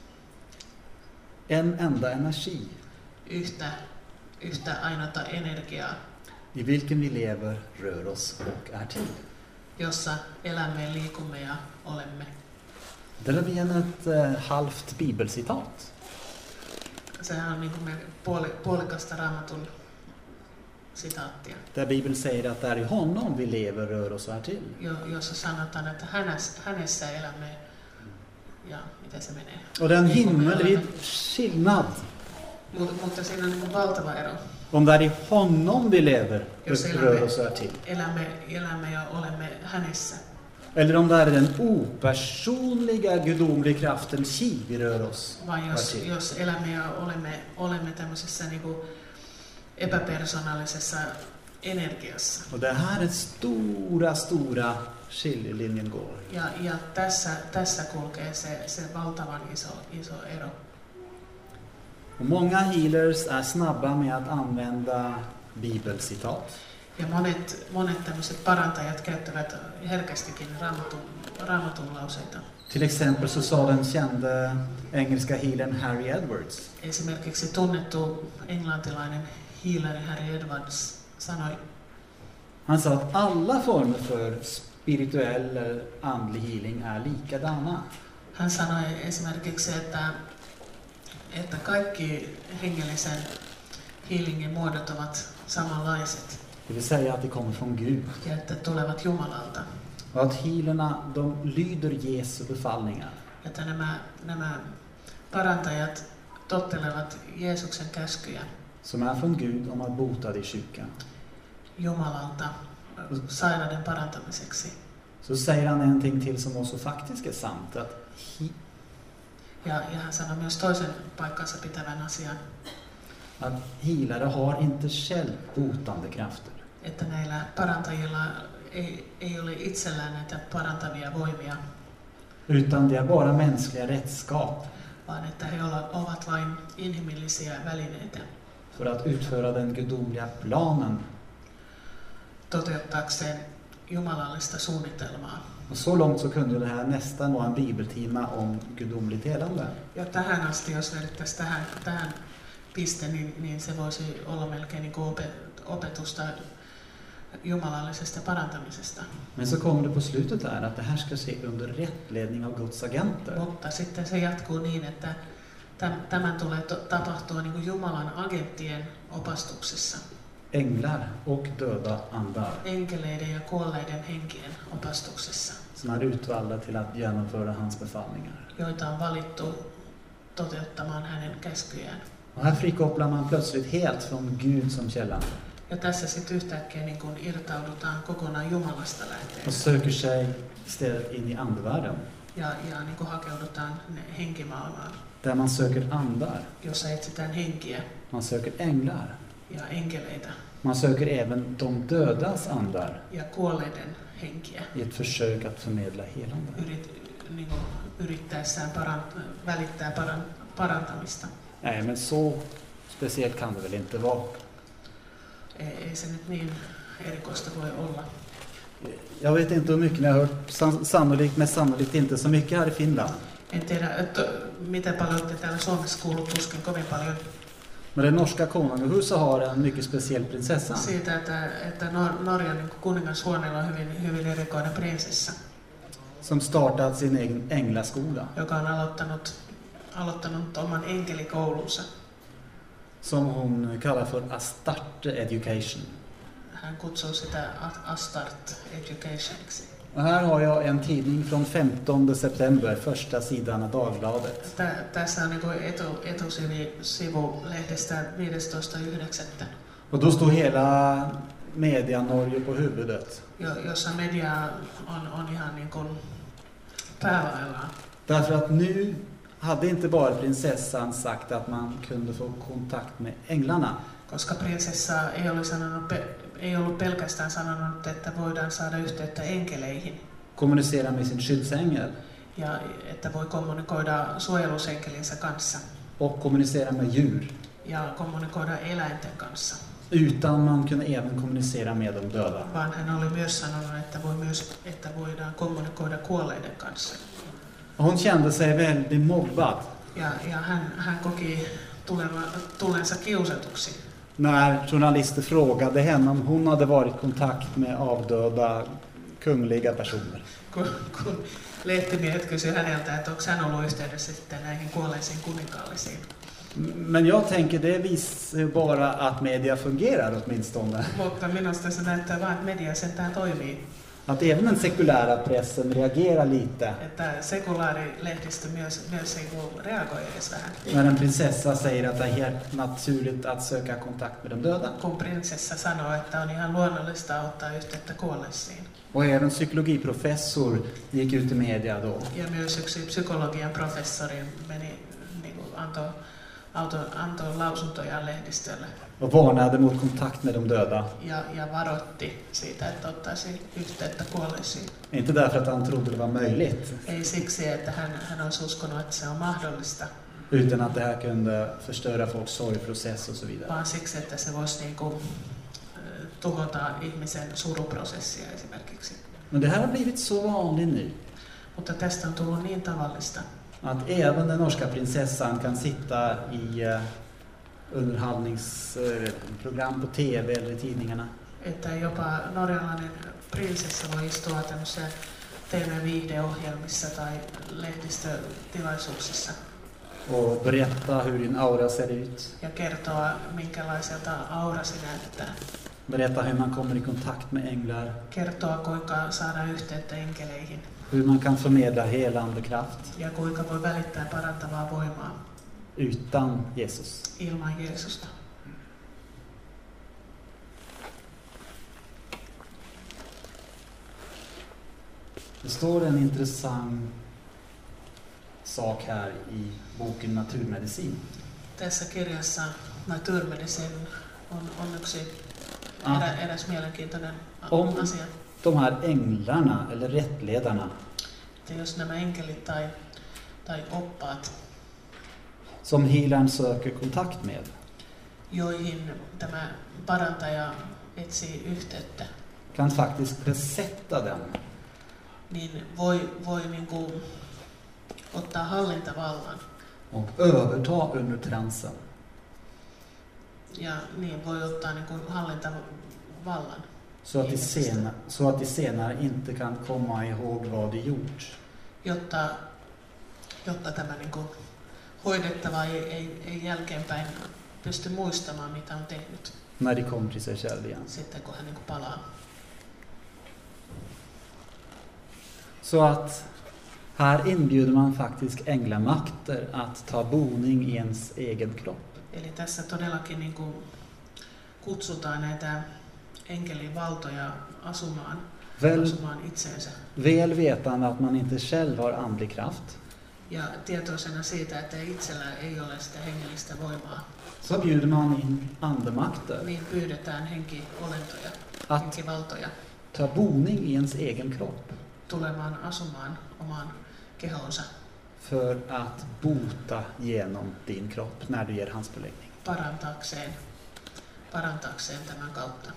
Speaker 1: En enda energi
Speaker 2: yhtä, yhtä ainoata energiaa,
Speaker 1: i vilken vi lever, rör oss och är till.
Speaker 2: jossa elämme, liikumme ja olemme.
Speaker 1: Där har vi igen ett eh, halvt bibelcitat.
Speaker 2: Sehän on niin kuin me puoli, puolikasta Raamatun sitaattia,
Speaker 1: Där Bibeln säger att det är i honom vi lever, rör oss och är till.
Speaker 2: jo, jossa sanotaan, että hänessä, hänessä elämme ja miten se menee.
Speaker 1: Och det är en himmelvid skillnad.
Speaker 2: Mut, mutta siinä on niin kuin valtava ero.
Speaker 1: Om det är i honom vi lever,
Speaker 2: Jos
Speaker 1: rör oss och är till.
Speaker 2: elämme, elämme ja olemme hänessä.
Speaker 1: Eller om det är den opersonliga gudomliga kraften chi vi rör oss
Speaker 2: Vai
Speaker 1: och är
Speaker 2: jos,
Speaker 1: till.
Speaker 2: jos elämme ja olemme, olemme tämmöisessä niin kuin epäpersonallisessa energiassa.
Speaker 1: Och det är här den stora, stora skiljelinjen går.
Speaker 2: Ja, ja tässä, tässä kulkee se, se valtavan iso, iso ero.
Speaker 1: Och många healers är snabba med att använda bibelcitat.
Speaker 2: Ja monet, monet tämmöiset parantajat käyttävät herkästikin raamatun, raamatun lauseita.
Speaker 1: Till exempel så sa den kände engelska healern Harry Edwards:
Speaker 2: Esimerkiksi tunnettu englantilainen healeri Harry Edwards sanoi,
Speaker 1: han sa att alla former för spirituell eller andlig healing är likadana.
Speaker 2: hän sanoi esimerkiksi, että, että kaikki hengellisen healingin muodot ovat samanlaiset
Speaker 1: Det vill säga att det kommer från Gud.
Speaker 2: ja että tulevat Jumalalta.
Speaker 1: Och att healerna, de lyder Jesu befallningar.
Speaker 2: Että nämä, nämä parantajat tottelevat Jeesuksen käskyjä
Speaker 1: Som är från Gud om att bota de sjuka.
Speaker 2: Jumalalta sairauden parantamiseksi.
Speaker 1: Så säger han någonting till som också faktiskt är sant. Att he,
Speaker 2: Ja, ja hän sanoi myös toisen paikkansa pitävän asian,
Speaker 1: att healare har inte själv botande krafter.
Speaker 2: että näillä parantajilla ei, ei ole itsellään näitä parantavia voimia,
Speaker 1: utan det är bara mänskliga redskap
Speaker 2: vaan että he ovat vain inhimillisiä välineitä
Speaker 1: för att utföra den gudomliga planen.
Speaker 2: toteuttaakseen jumalallista suunnitelmaa.
Speaker 1: Och så långt så kunde det här nästan vara en bibeltima om gudomligt helande.
Speaker 2: Ja tähän asti, jos vedettäisiin tähän, tähän piste, niin, niin se voisi olla melkein niin kuin opetusta jumalallisesta parantamisesta.
Speaker 1: Men så kommer det på slutet där att det här ska ske under rättledning av Guds agenter.
Speaker 2: Mutta sitten se jatkuu niin, että tämän tulee tapahtua niin kuin Jumalan agenttien opastuksessa.
Speaker 1: Änglar och döda andar.
Speaker 2: Enkeleiden ja kuolleiden henkien opastuksessa.
Speaker 1: Som är utvalda till att genomföra hans befallningar.
Speaker 2: Joita on valittu toteuttamaan hänen käskyjään.
Speaker 1: Och här frikopplar man plötsligt helt från Gud som källan.
Speaker 2: Ja tässä sitten yhtäkkiä niin kun irtaudutaan kokonaan Jumalasta lähteen.
Speaker 1: Och söker sig istället in i andevärlden.
Speaker 2: Ja, ja niin kun hakeudutaan henkimaailmaan.
Speaker 1: Där man söker andar.
Speaker 2: Jossa etsitään henkiä.
Speaker 1: Man söker änglar.
Speaker 2: Ja enkeleitä.
Speaker 1: Man söker även de dödas andar.
Speaker 2: Ja kuolleiden henkiä.
Speaker 1: I ett försök att förmedla helande.
Speaker 2: Yrit, niin kun yrittäessään parant, välittää parant, parantamista.
Speaker 1: Nej, men så speciellt kan det väl inte vara.
Speaker 2: Ei se nyt niin erikoista voi olla.
Speaker 1: Jag vet inte hur mycket ni har hört, sannolikt, men sannolikt inte så mycket här i Finland.
Speaker 2: En tiedä, että miten paljon te täällä Suomessa kuuluu, tuskin kovin paljon.
Speaker 1: Men det norska konungahuset har en mycket speciell prinsessa.
Speaker 2: Siitä, että, että Nor- Norjan niin kuningashuoneella on hyvin, hyvin erikoinen prinsessa.
Speaker 1: Som startat sin egen änglaskola.
Speaker 2: Joka on aloittanut, aloittanut oman enkelikoulunsa.
Speaker 1: Som hon kallar för Astarte Education.
Speaker 2: Hän kutsuu sitä Astart Educationiksi.
Speaker 1: Och här har jag en tidning från femtonde september, första sidan av Dagbladet.
Speaker 2: Tä, tässä on niin etu, etusivu lehdestä viidestoista yhdeksättä.
Speaker 1: Och då står hela media Norge på huvudet.
Speaker 2: Jo, jossa media on, on ihan niin kuin päälaillaan.
Speaker 1: Därför att nu hade inte bara prinsessan sagt att man kunde få kontakt med änglarna.
Speaker 2: Koska prinsessa ei, oli sanonut, ei ollut pelkästään sanonut, että voidaan saada yhteyttä enkeleihin.
Speaker 1: Kommunicera med sin skyddsängel.
Speaker 2: Ja että voi kommunikoida suojelusenkelinsä kanssa.
Speaker 1: Och kommunicera med djur.
Speaker 2: Ja kommunikoida eläinten kanssa.
Speaker 1: Utan man kunde även kommunicera med de döda.
Speaker 2: Vaan hän oli myös sanonut, että, voi myös, että voidaan kommunikoida kuolleiden kanssa.
Speaker 1: Hon kände sig väldigt mobbad.
Speaker 2: Ja, ja hän, hän koki tuleva, tulensa kiusatuksi.
Speaker 1: När journalister frågade henne om hon hade varit i kontakt med avdöda kungliga personer.
Speaker 2: Kun, kun lehtimiehet kysyi häneltä, että onko hän ollut yhteydessä sitten näihin kuolleisiin kuninkaallisiin.
Speaker 1: Men jag tänker det visar bara att media fungerar åtminstone.
Speaker 2: Mutta minusta se näyttää vain, että media sentään toimii.
Speaker 1: Att även den sekulära pressen reagerar lite.
Speaker 2: Että sekulaarilehdistö myös, myös reagoi edes vähän.
Speaker 1: När en prinsessa säger att det är helt naturligt att söka kontakt med de döda.
Speaker 2: Kun prinsessa sanoo, että on ihan luonnollista ottaa yhteyttä kuolleisiin.
Speaker 1: Och även psykologiprofessor gick ut i media då.
Speaker 2: Ja myös yksi psykologian professori meni, niin kuin antoi, antoi, antoi lausuntoja lehdistölle.
Speaker 1: Och varnade mot kontakt med de döda.
Speaker 2: Ja, ja varoitti siitä, että ottaisi yhteyttä kuolleisiin.
Speaker 1: Inte därför att han trodde det var möjligt.
Speaker 2: Ei siksi, että hän, hän olisi uskonut, että se on mahdollista.
Speaker 1: Utan att det här kunde förstöra folks sorgprocess och så vidare.
Speaker 2: Vaan siksi, että se voisi niin kuin, tuhota ihmisen suruprosessia esimerkiksi.
Speaker 1: Men det här har blivit så vanligt nu.
Speaker 2: Mutta tästä on tullut niin tavallista.
Speaker 1: Att även den norska prinsessan kan sitta i uh, underhållningsprogram på T V eller i tidningarna.
Speaker 2: Että jopa norjalainen prinsessa voi istua tämmöisissä T V-viihdeohjelmissa tai lehdistötilaisuuksissa.
Speaker 1: Och berätta hur din aura ser ut.
Speaker 2: Ja kertoa, minkälaiselta aurasi näyttää.
Speaker 1: Berätta hur man kommer i kontakt med änglar.
Speaker 2: Kertoa, kuinka saada yhteyttä enkeleihin.
Speaker 1: Hur man kan förmedla helande kraft.
Speaker 2: Ja kuinka voi välittää parantavaa voimaa.
Speaker 1: Utan Jesus.
Speaker 2: Ilman Jeesusta.
Speaker 1: Det står en intressant sak här i boken Naturmedicin.
Speaker 2: Tässä kirjassa Naturmedicin on, on yksi
Speaker 1: Ah.
Speaker 2: erä, eräs mielenkiintoinen
Speaker 1: Om,
Speaker 2: asia.
Speaker 1: de här änglarna eller rättledarna
Speaker 2: Että jos nämä enkelit tai, tai oppaat,
Speaker 1: som healaren söker kontakt med,
Speaker 2: joihin tämä parantaja etsii yhteyttä,
Speaker 1: kan faktiskt besätta dem
Speaker 2: niin voi, voi niin kuin ottaa hallintavallan.
Speaker 1: och överta under transen.
Speaker 2: Ja niin voi ottaa niin kuin hallintavallan.
Speaker 1: Så att, de senare, så att de senare inte kan komma ihåg vad de gjort.
Speaker 2: Jotta, jotta tämä niin kuin hoidettava ei, ei, ei jälkeenpäin pysty muistamaan, mitä on tehnyt.
Speaker 1: När de kommer till sig själv igen.
Speaker 2: Sitten kun hän niin kuin palaa.
Speaker 1: Så att här inbjuder man faktiskt änglamakter att ta boning i ens egen kropp.
Speaker 2: Eli tässä todellakin niin kuin kutsutaan näitä enkelin valtoja asumaan,
Speaker 1: Väl,
Speaker 2: asumaan itseensä.
Speaker 1: väl vetande att man inte själv har andlig kraft,
Speaker 2: Ja tietoisena siitä, että itsellä ei ole sitä hengellistä voimaa,
Speaker 1: så bjuder man in andemakter
Speaker 2: niin pyydetään henkiolentoja,
Speaker 1: att
Speaker 2: henkivaltoja
Speaker 1: ta boning i ens egen kropp
Speaker 2: tulemaan asumaan omaan kehonsa
Speaker 1: för att bota genom din kropp när du ger hans beläggning.
Speaker 2: parantaakseen, parantaakseen tämän kautta.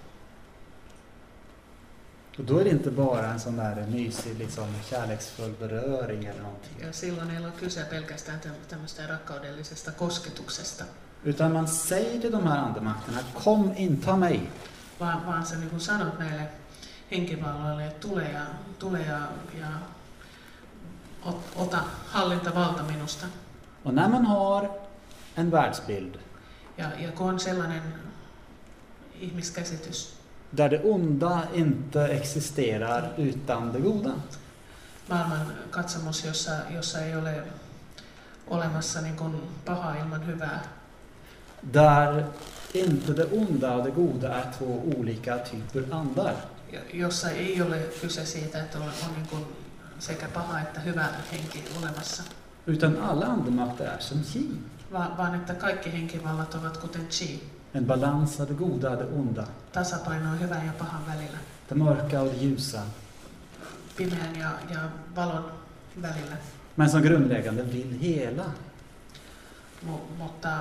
Speaker 1: Och då är det inte bara en sån där mysig, liksom, kärleksfull beröring eller någonting.
Speaker 2: Ja silloin ei ole kyse pelkästään tämmöistä rakkaudellisesta kosketuksesta,
Speaker 1: Utan man säger till de här andemakterna, kom inta mig.
Speaker 2: vaan, vaan sä niin kuin sanot näille henkivalloille, että tule ja, tule ja, ja ot, ota hallintavalta minusta.
Speaker 1: Och när man har en världsbild
Speaker 2: Ja, ja kun on sellainen ihmiskäsitys,
Speaker 1: där det onda inte existerar utan det goda,
Speaker 2: maailman katsomus, jossa, jossa ei ole olemassa niin kuin pahaa ilman hyvää,
Speaker 1: där inte det onda och det goda är två olika typer andar,
Speaker 2: ja, jossa ei ole kyse siitä, että on, on niin kuin sekä paha että hyvä henki olemassa,
Speaker 1: utan alla andemakter är som chi,
Speaker 2: vaan, vaan että kaikki henkivallat ovat kuten chi,
Speaker 1: en balans av det goda och det onda,
Speaker 2: tasapainoa hyvän ja pahan välillä,
Speaker 1: det mörka och det ljusa,
Speaker 2: pimeän ja, ja valon välillä.
Speaker 1: men som grundläggande vill hela,
Speaker 2: Mu, mutta,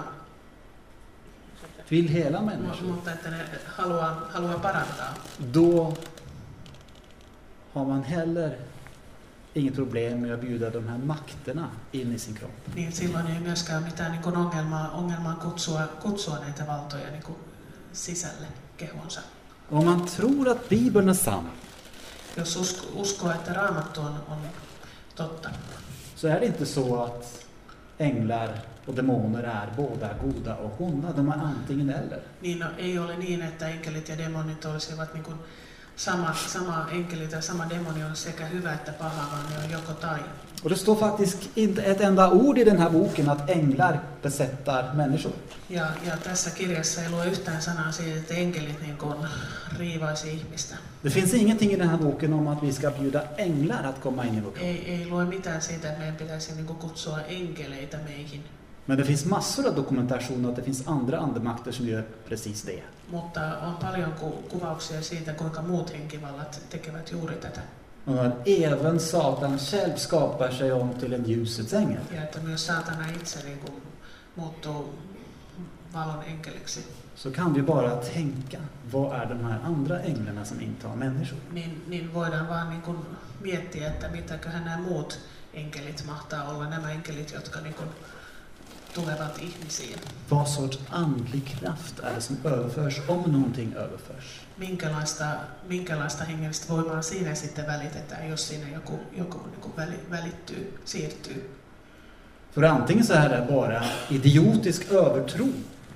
Speaker 1: vill hela
Speaker 2: mu,
Speaker 1: människor.
Speaker 2: mutta että ne haluaa, haluaa parantaa.
Speaker 1: Då har man heller inget problem med att bjuda de här makterna in i sin kropp.
Speaker 2: Niin silloin ei myöskään ole mitään niin kuin ongelmaa, ongelmaa kutsua, kutsua näitä valtoja niin kuin sisälle kehonsa.
Speaker 1: Om man tror att Bibeln är sann,
Speaker 2: Jos usko, uskoo, että Raamattu on, on totta,
Speaker 1: så är det inte så att änglar och demoner är båda goda och onda. De är antingen eller.
Speaker 2: niin no, ei ole niin, että enkelit ja demonit olisivat niin kuin sama, sama enkeli tai sama demoni on sekä hyvä että paha, vaan ne on joko tai.
Speaker 1: Och det står faktiskt inte ett enda ord i den här boken att änglar besättar människor.
Speaker 2: Ja, ja tässä kirjassa ei lue yhtään sanaa siitä, että enkelit niin kuin riivaisi ihmistä.
Speaker 1: Det finns ingenting i den här boken om att vi ska bjuda änglar att komma in i vår kropp.
Speaker 2: Ei, ei lue mitään siitä, että meidän pitäisi niin kuin kutsua enkeleitä meihin.
Speaker 1: Men det finns massor av dokumentation att det finns andra andemakter som gör precis det.
Speaker 2: Mutta on paljon ku- kuvauksia siitä, kuinka muut henkivallat tekevät juuri tätä.
Speaker 1: Och att även Satan själv skapar sig om till en ljusets ängel.
Speaker 2: Ja että myös saatana itse niin kuin muuttuu valon enkeliksi.
Speaker 1: Så kan vi bara tänka, vad är de här andra änglarna som intar människor?
Speaker 2: Niin, niin voidaan vaan niin kuin miettiä, että mitäköhän nämä muut enkelit mahtaa olla, nämä enkelit, jotka niin kuin tulevat ihmisiin.
Speaker 1: Vad sorts andlig kraft är det som överförs om någonting överförs?
Speaker 2: Minkälaista, minkälaista hengellistä voimaa siinä sitten välitetään, jos siinä joku, joku niin kuin väli, välittyy, siirtyy.
Speaker 1: För antingen så är det bara idiotisk övertro,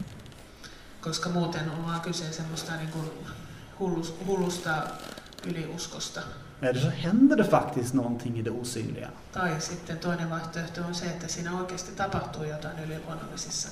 Speaker 2: Koska muuten on vaan kyse semmoista niin kuin hullus, hullusta yliuskosta.
Speaker 1: eller så händer det faktiskt någonting i det osynliga.
Speaker 2: Tai sitten toinen vaihtoehto on se, että siinä oikeasti tapahtuu jotain yliluonnollisissa.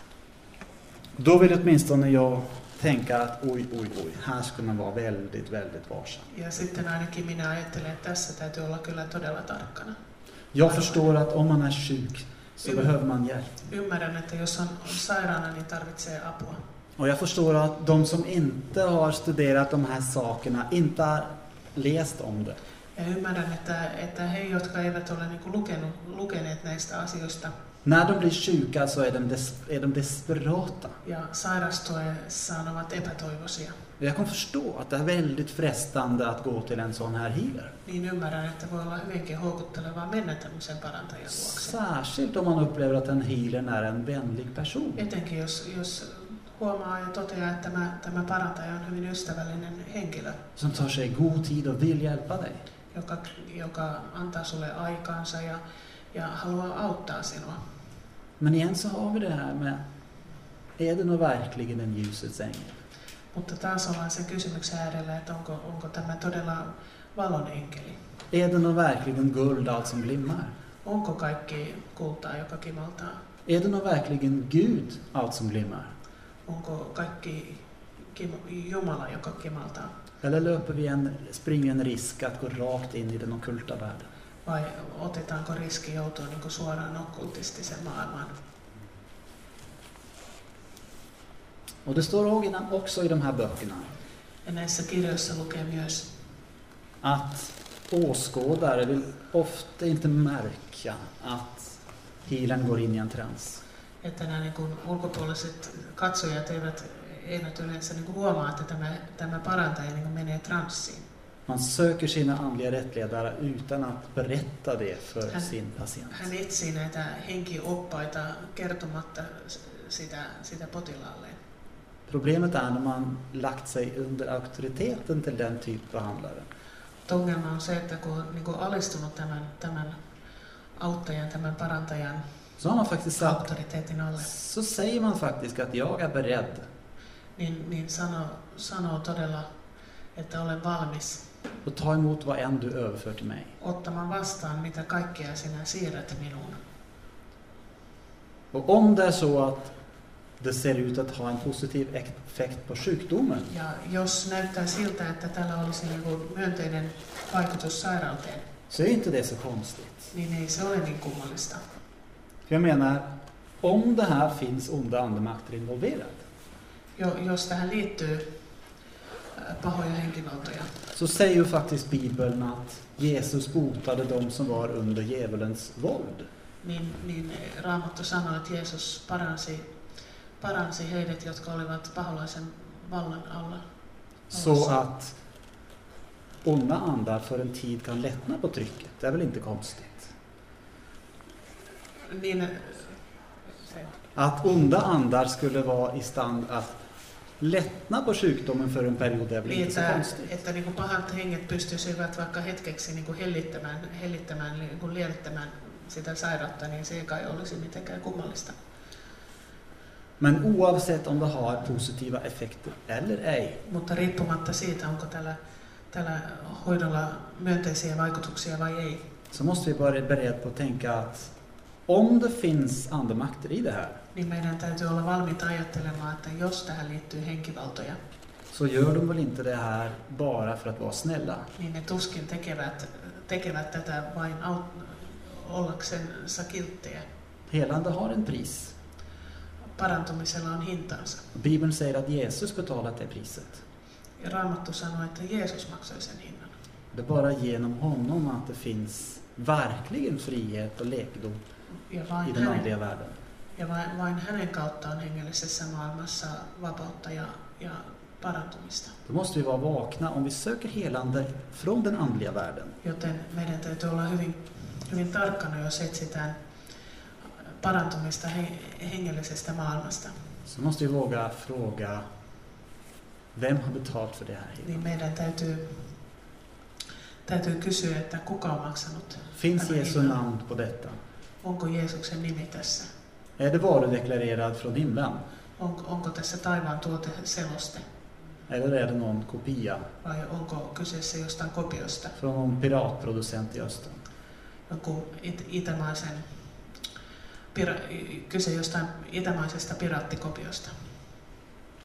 Speaker 1: Då vill åtminstone jag tänka att oj, oj, oj, här ska man vara väldigt, väldigt varsam.
Speaker 2: Ja sitten ainakin minä ajattelen, että tässä täytyy olla kyllä todella tarkkana.
Speaker 1: Jag förstår att om man är sjuk så
Speaker 2: Mm.
Speaker 1: behöver man hjälp.
Speaker 2: Ymmärrän, että jos on sairaana, niin tarvitsee apua.
Speaker 1: Och jag förstår att de som inte har studerat de här sakerna inte läst om det.
Speaker 2: Ja ymmärrän, että, että he, jotka eivät ole niin kuin lukenut, lukeneet näistä asioista
Speaker 1: När de blir sjuka så är de, des, är de desperata.
Speaker 2: ja sairastuessaan ovat epätoivoisia,
Speaker 1: Jag kan förstå att det är väldigt frestande att gå till en sån här healer.
Speaker 2: niin ymmärrän, että voi olla hyvinkin houkuttelevaa mennä tämmöisen parantajan luokse.
Speaker 1: Särskilt om man upplever att en healer är en vänlig person.
Speaker 2: Etenkin jos, jos huomaa ja toteaa, että tämä, tämä parantaja on hyvin ystävällinen henkilö,
Speaker 1: Som tar sig god tid och vill hjälpa dig.
Speaker 2: joka, joka antaa sulle aikaansa ja, ja haluaa auttaa sinua.
Speaker 1: Men igen så har vi det här med, är det nog verkligen en ljusets ängel?
Speaker 2: Mutta taas ollaan sen kysymyksen äärellä, että onko, onko tämä todella valon enkeli.
Speaker 1: Är det nog verkligen guld allt som glimmar?
Speaker 2: Onko kaikki kultaa, joka kimaltaa?
Speaker 1: Är det nog verkligen Gud allt som glimmar?
Speaker 2: Onko kaikki kim, Jumala, joka kimaltaa?
Speaker 1: Eller löper vi en, springer en risk att gå rakt in i den ockulta världen?
Speaker 2: Vai otetaanko riski joutua niin kuin suoraan okkultistisen maailmaan?
Speaker 1: Och det står också i de här böckerna
Speaker 2: Ja näissä kirjoissa lukee myös,
Speaker 1: att åskådare vill ofta inte märka att healern går in i en trans.
Speaker 2: että nämä niin kuin ulkopuoliset katsojat eivät, eivät yleensä niin kuin huomaa, että tämä, tämä parantaja niin kuin menee transsiin.
Speaker 1: Man söker sina andliga rättledare utan att berätta det för
Speaker 2: Hän-
Speaker 1: sin patient.
Speaker 2: Hän etsii näitä henkioppaita kertomatta sitä, sitä potilaalleen.
Speaker 1: Problemet är när man lagt sig under auktoriteten till den typ behandlare.
Speaker 2: Ongelma on se, että kun on niin kuin alistunut tämän, tämän auttajan, tämän parantajan
Speaker 1: Så har man faktiskt sagt,
Speaker 2: auktoriteetin alle,
Speaker 1: så säger man faktiskt att jag är beredd
Speaker 2: niin, niin sanoo, sanoo todella, että olen valmis
Speaker 1: att ta emot vad än du överför till mig.
Speaker 2: ottamaan vastaan, mitä kaikkea sinä siirrät minuun.
Speaker 1: Och om det är så att det ser ut att ha en positiv effekt på sjukdomen,
Speaker 2: Ja jos näyttää siltä, että tällä olisi niin kuin myönteinen vaikutus sairauteen,
Speaker 1: så är inte det så konstigt.
Speaker 2: niin ei se ole niin kummallista.
Speaker 1: För jag menar, om det här finns onda andemakter involverade,
Speaker 2: Jo, jos tähän liittyy äh, pahoja henkivaltoja,
Speaker 1: så säger ju faktiskt Bibeln att Jesus botade de som var under djävulens våld.
Speaker 2: niin, niin Raamattu sanoo, että Jeesus paransi, paransi heidät, jotka olivat paholaisen vallan alla.
Speaker 1: Så att onda andar för en tid kan lättna på trycket. Det är väl inte konstigt?
Speaker 2: Niin, äh,
Speaker 1: Att onda andar skulle vara i stand att lättna på sjukdomen för en period, det är väl
Speaker 2: niin
Speaker 1: inte så
Speaker 2: että,
Speaker 1: konstigt?
Speaker 2: että niin kuin pahat henget pystyisivät vaikka hetkeksi niin kuin hellittämään, hellittämään niin kuin lievittämään sitä sairautta, niin se ei kai olisi mitenkään kummallista.
Speaker 1: Men oavsett om det har positiva effekter eller ej,
Speaker 2: Mutta riippumatta siitä, onko tällä, tällä hoidolla myönteisiä vaikutuksia vai ei,
Speaker 1: så måste vi vara beredda på att tänka att om det finns andemakter i det här,
Speaker 2: niin meidän täytyy olla valmiita ajattelemaan, että jos tähän liittyy henkivaltoja,
Speaker 1: så gör de väl inte det här bara för att vara snälla.
Speaker 2: niin ne tuskin tekevät, tekevät tätä vain aut- ollaksensa kilttejä.
Speaker 1: Helande har en pris.
Speaker 2: Parantumisella on hintansa.
Speaker 1: Bibeln säger att Jesus betalat det priset.
Speaker 2: Ja Raamattu sanoo, että Jeesus maksoi sen hinnan.
Speaker 1: Det är bara genom honom att det finns verkligen frihet och läkedom
Speaker 2: Ja
Speaker 1: i
Speaker 2: vain,
Speaker 1: den
Speaker 2: hänen,
Speaker 1: andliga världen.
Speaker 2: ja vain, vain hänen kautta on hengellisessä maailmassa vapautta ja, ja parantumista.
Speaker 1: Då måste vi vara vakna om vi söker helande från den andliga världen.
Speaker 2: Joten meidän täytyy olla hyvin, hyvin tarkkana, jos etsitään parantumista he, hengellisestä maailmasta.
Speaker 1: Så måste vi våga fråga, vem har betalt för det här?
Speaker 2: Niin meidän täytyy, täytyy kysyä, että kuka on maksanut.
Speaker 1: Finns
Speaker 2: tämän
Speaker 1: Jesu
Speaker 2: hinnan?
Speaker 1: namn på detta?
Speaker 2: Onko Jeesuksen nimi tässä?
Speaker 1: Är det varudeklarerad från himlen?
Speaker 2: Onko, onko tässä taivaan tuote seloste?
Speaker 1: Eller är det någon kopia
Speaker 2: Vai onko kyseessä jostain kopiosta?
Speaker 1: från någon piratproducent i östern?
Speaker 2: Joku it, itämaisen, pira, kyse jostain itämaisesta piraattikopiosta.